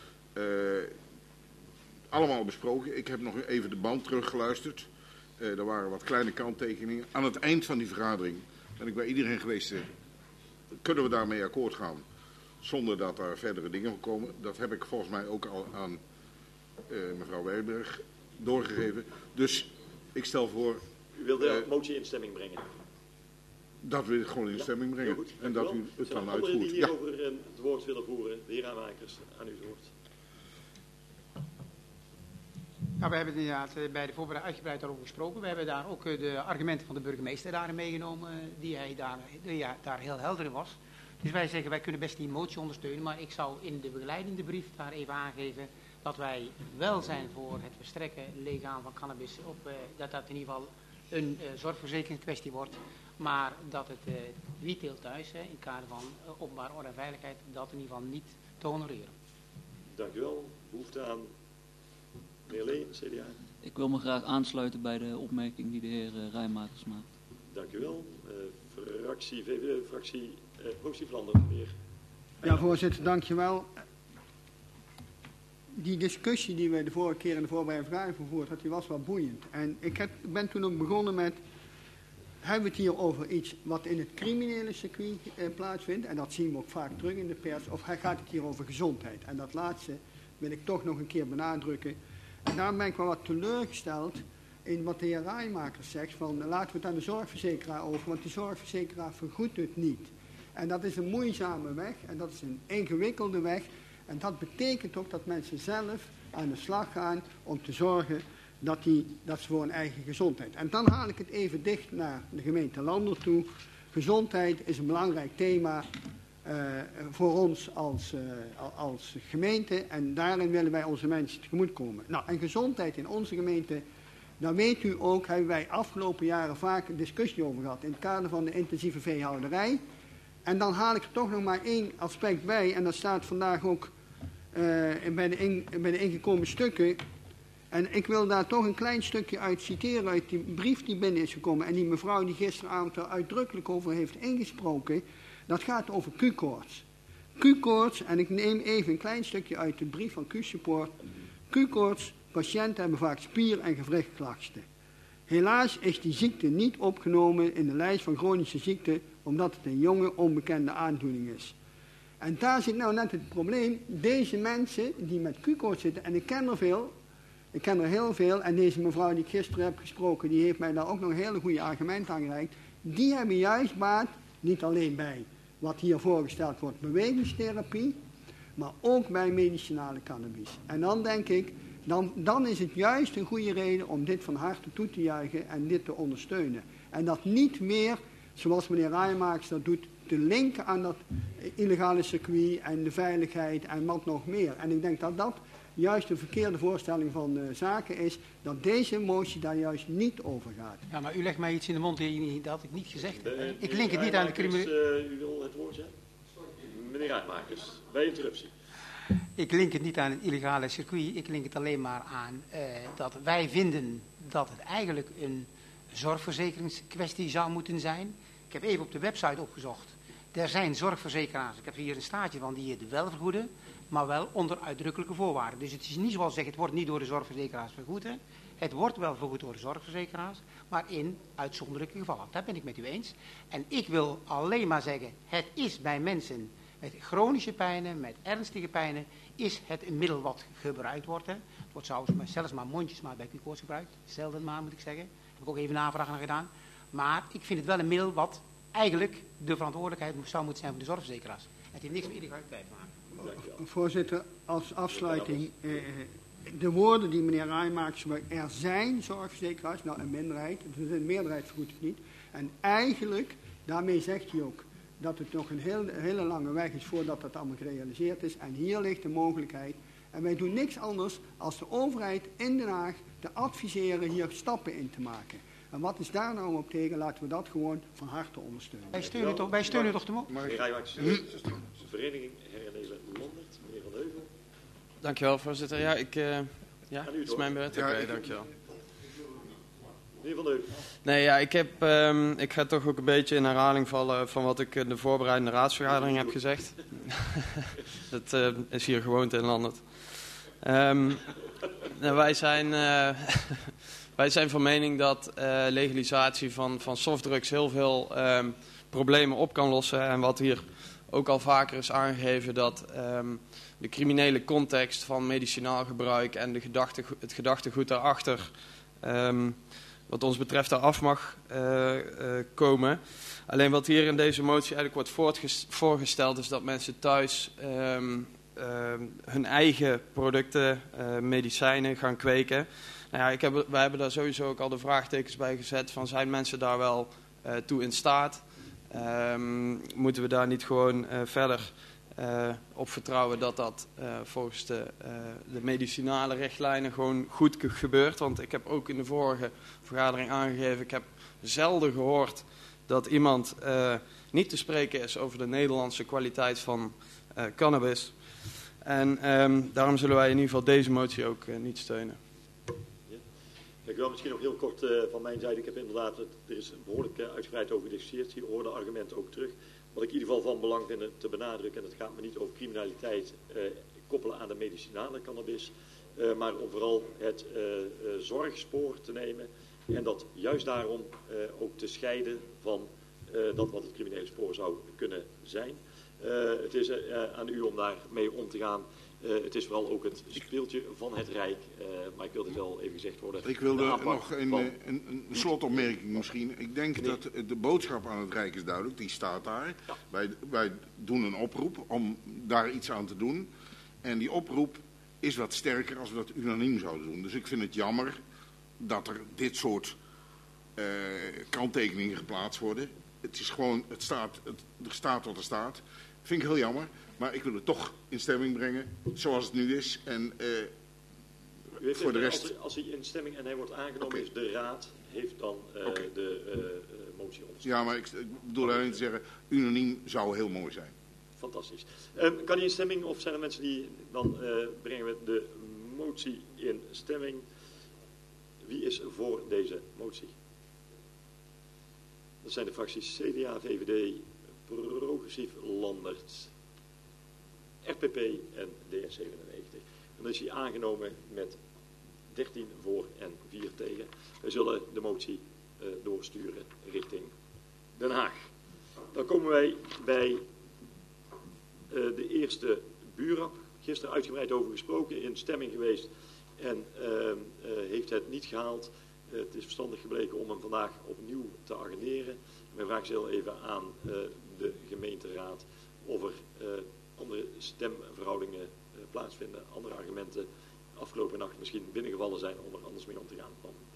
allemaal besproken. Ik heb nog even de band teruggeluisterd. Er waren wat kleine kanttekeningen. Aan het eind van die vergadering ben ik bij iedereen geweest. Kunnen we daarmee akkoord gaan? Zonder dat daar verdere dingen van komen. Dat heb ik volgens mij ook al aan mevrouw Wijberg doorgegeven. Dus ik stel voor... U wilt de motie in stemming brengen? Dat wil ik gewoon in stemming brengen. Goed, en dat u het dan uitvoert. Anderen die hierover het woord willen voeren, de heer Rijmakers, aan u het woord. Nou, we hebben het inderdaad bij de voorbereiding uitgebreid daarover gesproken. We hebben daar ook de argumenten van de burgemeester daarin meegenomen, die hij daar heel helder in was. Dus wij zeggen, wij kunnen best die motie ondersteunen, maar ik zou in de begeleidende brief daar even aangeven dat wij wel zijn voor het verstrekken legaal van cannabis, dat dat in ieder geval een zorgverzekeringskwestie wordt, maar dat het retail thuis, in het kader van openbare orde en veiligheid, dat in ieder geval niet te honoreren. Dank u wel. Behoefte aan... Meneer Leen, CDA. Ik wil me graag aansluiten bij de opmerking die de heer Rijmakers maakt. Dank u wel. Fractie VVD, fractie Motie Vlaanderen, meneer. Ja, voorzitter, dank je wel. Die discussie die we de vorige keer in de voorbereidende vergadering vervoerd had, die was wel boeiend. En ik ben toen ook begonnen met, hebben we het hier over iets wat in het criminele circuit plaatsvindt, en dat zien we ook vaak terug in de pers, of gaat het hier over gezondheid? En dat laatste wil ik toch nog een keer benadrukken. En daarom ben ik wel wat teleurgesteld in wat de heer Rijmakers zegt, van laten we het aan de zorgverzekeraar over, want die zorgverzekeraar vergoedt het niet. En dat is een moeizame weg, en dat is een ingewikkelde weg, en dat betekent ook dat mensen zelf aan de slag gaan om te zorgen dat ze voor hun eigen gezondheid. En dan haal ik het even dicht naar de gemeente Landert toe. Gezondheid is een belangrijk thema voor ons als gemeente, en daarin willen wij onze mensen tegemoetkomen. Nou, en gezondheid in onze gemeente, daar weet u ook, hebben wij afgelopen jaren vaak een discussie over gehad in het kader van de intensieve veehouderij. En dan haal ik er toch nog maar één aspect bij, en dat staat vandaag ook bij de ingekomen stukken. En ik wil daar toch een klein stukje uit citeren uit die brief die binnen is gekomen en die mevrouw die gisteravond er uitdrukkelijk over heeft ingesproken. Dat gaat over Q-koorts. Q-koorts, en ik neem even een klein stukje uit de brief van Q-support. Q-koorts, patiënten hebben vaak spier- en gewrichtklachten. Helaas is die ziekte niet opgenomen in de lijst van chronische ziekten, omdat het een jonge, onbekende aandoening is. En daar zit nou net het probleem. Deze mensen die met Q-koorts zitten, en ik ken er heel veel, en deze mevrouw die ik gisteren heb gesproken, die heeft mij daar ook nog een hele goede argument aan gereikt. Die hebben juist baat, niet alleen bij wat hier voorgesteld wordt, bewegingstherapie, maar ook bij medicinale cannabis. En dan denk ik, dan is het juist een goede reden om dit van harte toe te juichen en dit te ondersteunen. En dat niet meer, zoals meneer Rijmakers dat doet, te linken aan dat illegale circuit en de veiligheid en wat nog meer. En ik denk dat dat juist de verkeerde voorstelling van de zaken is, dat deze motie daar juist niet over gaat. Ja, maar u legt mij iets in de mond dat had ik niet gezegd. Ik link het niet aan de criminele... U wil het woord zeggen? Meneer Rijmakers, bij interruptie. Ik link het niet aan het illegale circuit. Ik link het alleen maar aan dat wij vinden dat het eigenlijk een zorgverzekeringskwestie zou moeten zijn. Ik heb even op de website opgezocht. Er zijn zorgverzekeraars, ik heb hier een staartje van, die het wel vergoeden, maar wel onder uitdrukkelijke voorwaarden. Dus het is niet zoals zeggen, het wordt niet door de zorgverzekeraars vergoed. Hè. Het wordt wel vergoed door de zorgverzekeraars, maar in uitzonderlijke gevallen. Dat ben ik met u eens. En ik wil alleen maar zeggen, het is bij mensen met chronische pijnen, met ernstige pijnen, is het een middel wat gebruikt wordt. Hè. Het wordt zelfs maar mondjesmaat bij Q-koorts gebruikt. Zelden maar, moet ik zeggen. Daar heb ik ook even navraag naar gedaan. Maar ik vind het wel een middel wat eigenlijk de verantwoordelijkheid zou moeten zijn van de zorgverzekeraars. Het heeft niks met illegaliteit te maken. Voorzitter, als afsluiting, de woorden die meneer Rij maakt, er zijn zorgverzekeraars, nou een minderheid, dus een meerderheid vergoed het niet. En eigenlijk, daarmee zegt hij ook dat het nog een hele lange weg is voordat dat allemaal gerealiseerd is. En hier ligt de mogelijkheid. En wij doen niks anders als de overheid in Den Haag te adviseren hier stappen in te maken. En wat is daar nou op tegen? Laten we dat gewoon van harte ondersteunen. Wij steunen toch de motie? Meneer Rijwaard, de vereniging Hernieuwen Londert, meneer Van Heuvel. Dankjewel, voorzitter. Ja, het is mijn beurt. Oké, dankjewel. Meneer Van Heuvel. Nee, ja, ik ga toch ook een beetje in herhaling vallen van wat ik in de voorbereidende raadsvergadering heb gezegd. Dat is hier gewoonte in Landert. Wij zijn van mening dat legalisatie van softdrugs heel veel problemen op kan lossen. En wat hier ook al vaker is aangegeven, dat de criminele context van medicinaal gebruik en het gedachtegoed daarachter, wat ons betreft, eraf mag komen. Alleen wat hier in deze motie eigenlijk wordt voorgesteld is dat mensen thuis hun eigen producten, medicijnen gaan kweken. Nou ja, wij hebben daar sowieso ook al de vraagtekens bij gezet van zijn mensen daar wel toe in staat? Moeten we daar niet gewoon verder op vertrouwen dat dat volgens de medicinale richtlijnen gewoon goed gebeurt? Want ik heb ook in de vorige vergadering aangegeven, ik heb zelden gehoord dat iemand niet te spreken is over de Nederlandse kwaliteit van cannabis. En daarom zullen wij in ieder geval deze motie ook niet steunen. Ik wil misschien nog heel kort van mijn zijde. Ik heb inderdaad, er is behoorlijk uitgebreid over gediscussieerd. Hier horen de argumenten ook terug. Wat ik in ieder geval van belang vind te benadrukken, en het gaat me niet over criminaliteit koppelen aan de medicinale cannabis, maar om vooral het zorgspoor te nemen en dat juist daarom ook te scheiden van dat wat het criminele spoor zou kunnen zijn. Het is aan u om daarmee om te gaan. Het is vooral ook het speeltje van het Rijk, maar ik wil dit wel even gezegd worden. Ik wilde nog een slotopmerking misschien. Ik denk dat de boodschap aan het Rijk is duidelijk, die staat daar. Ja. Wij doen een oproep om daar iets aan te doen. En die oproep is wat sterker als we dat unaniem zouden doen. Dus ik vind het jammer dat er dit soort kanttekeningen geplaatst worden. Het is gewoon, er staat wat er staat. Vind ik heel jammer. Maar ik wil het toch in stemming brengen, zoals het nu is. En voor de rest... Als hij in stemming en hij wordt aangenomen, is de Raad heeft dan de motie ondersteund. Ja, maar ik bedoel alleen te zeggen, unaniem zou heel mooi zijn. Fantastisch. Kan hij in stemming, of zijn er mensen die dan brengen we de motie in stemming? Wie is voor deze motie? Dat zijn de fracties CDA, VVD, Progressief Landert, RPP en DS97. En dan is hij aangenomen met 13 voor en 4 tegen. We zullen de motie doorsturen richting Den Haag. Dan komen wij bij de eerste buurrap. Gisteren uitgebreid over gesproken, in stemming geweest en heeft het niet gehaald. Het is verstandig gebleken om hem vandaag opnieuw te agenderen. Mijn vraag is heel even aan de gemeenteraad of er andere stemverhoudingen plaatsvinden, andere argumenten afgelopen nacht misschien binnengevallen zijn om er anders mee om te gaan.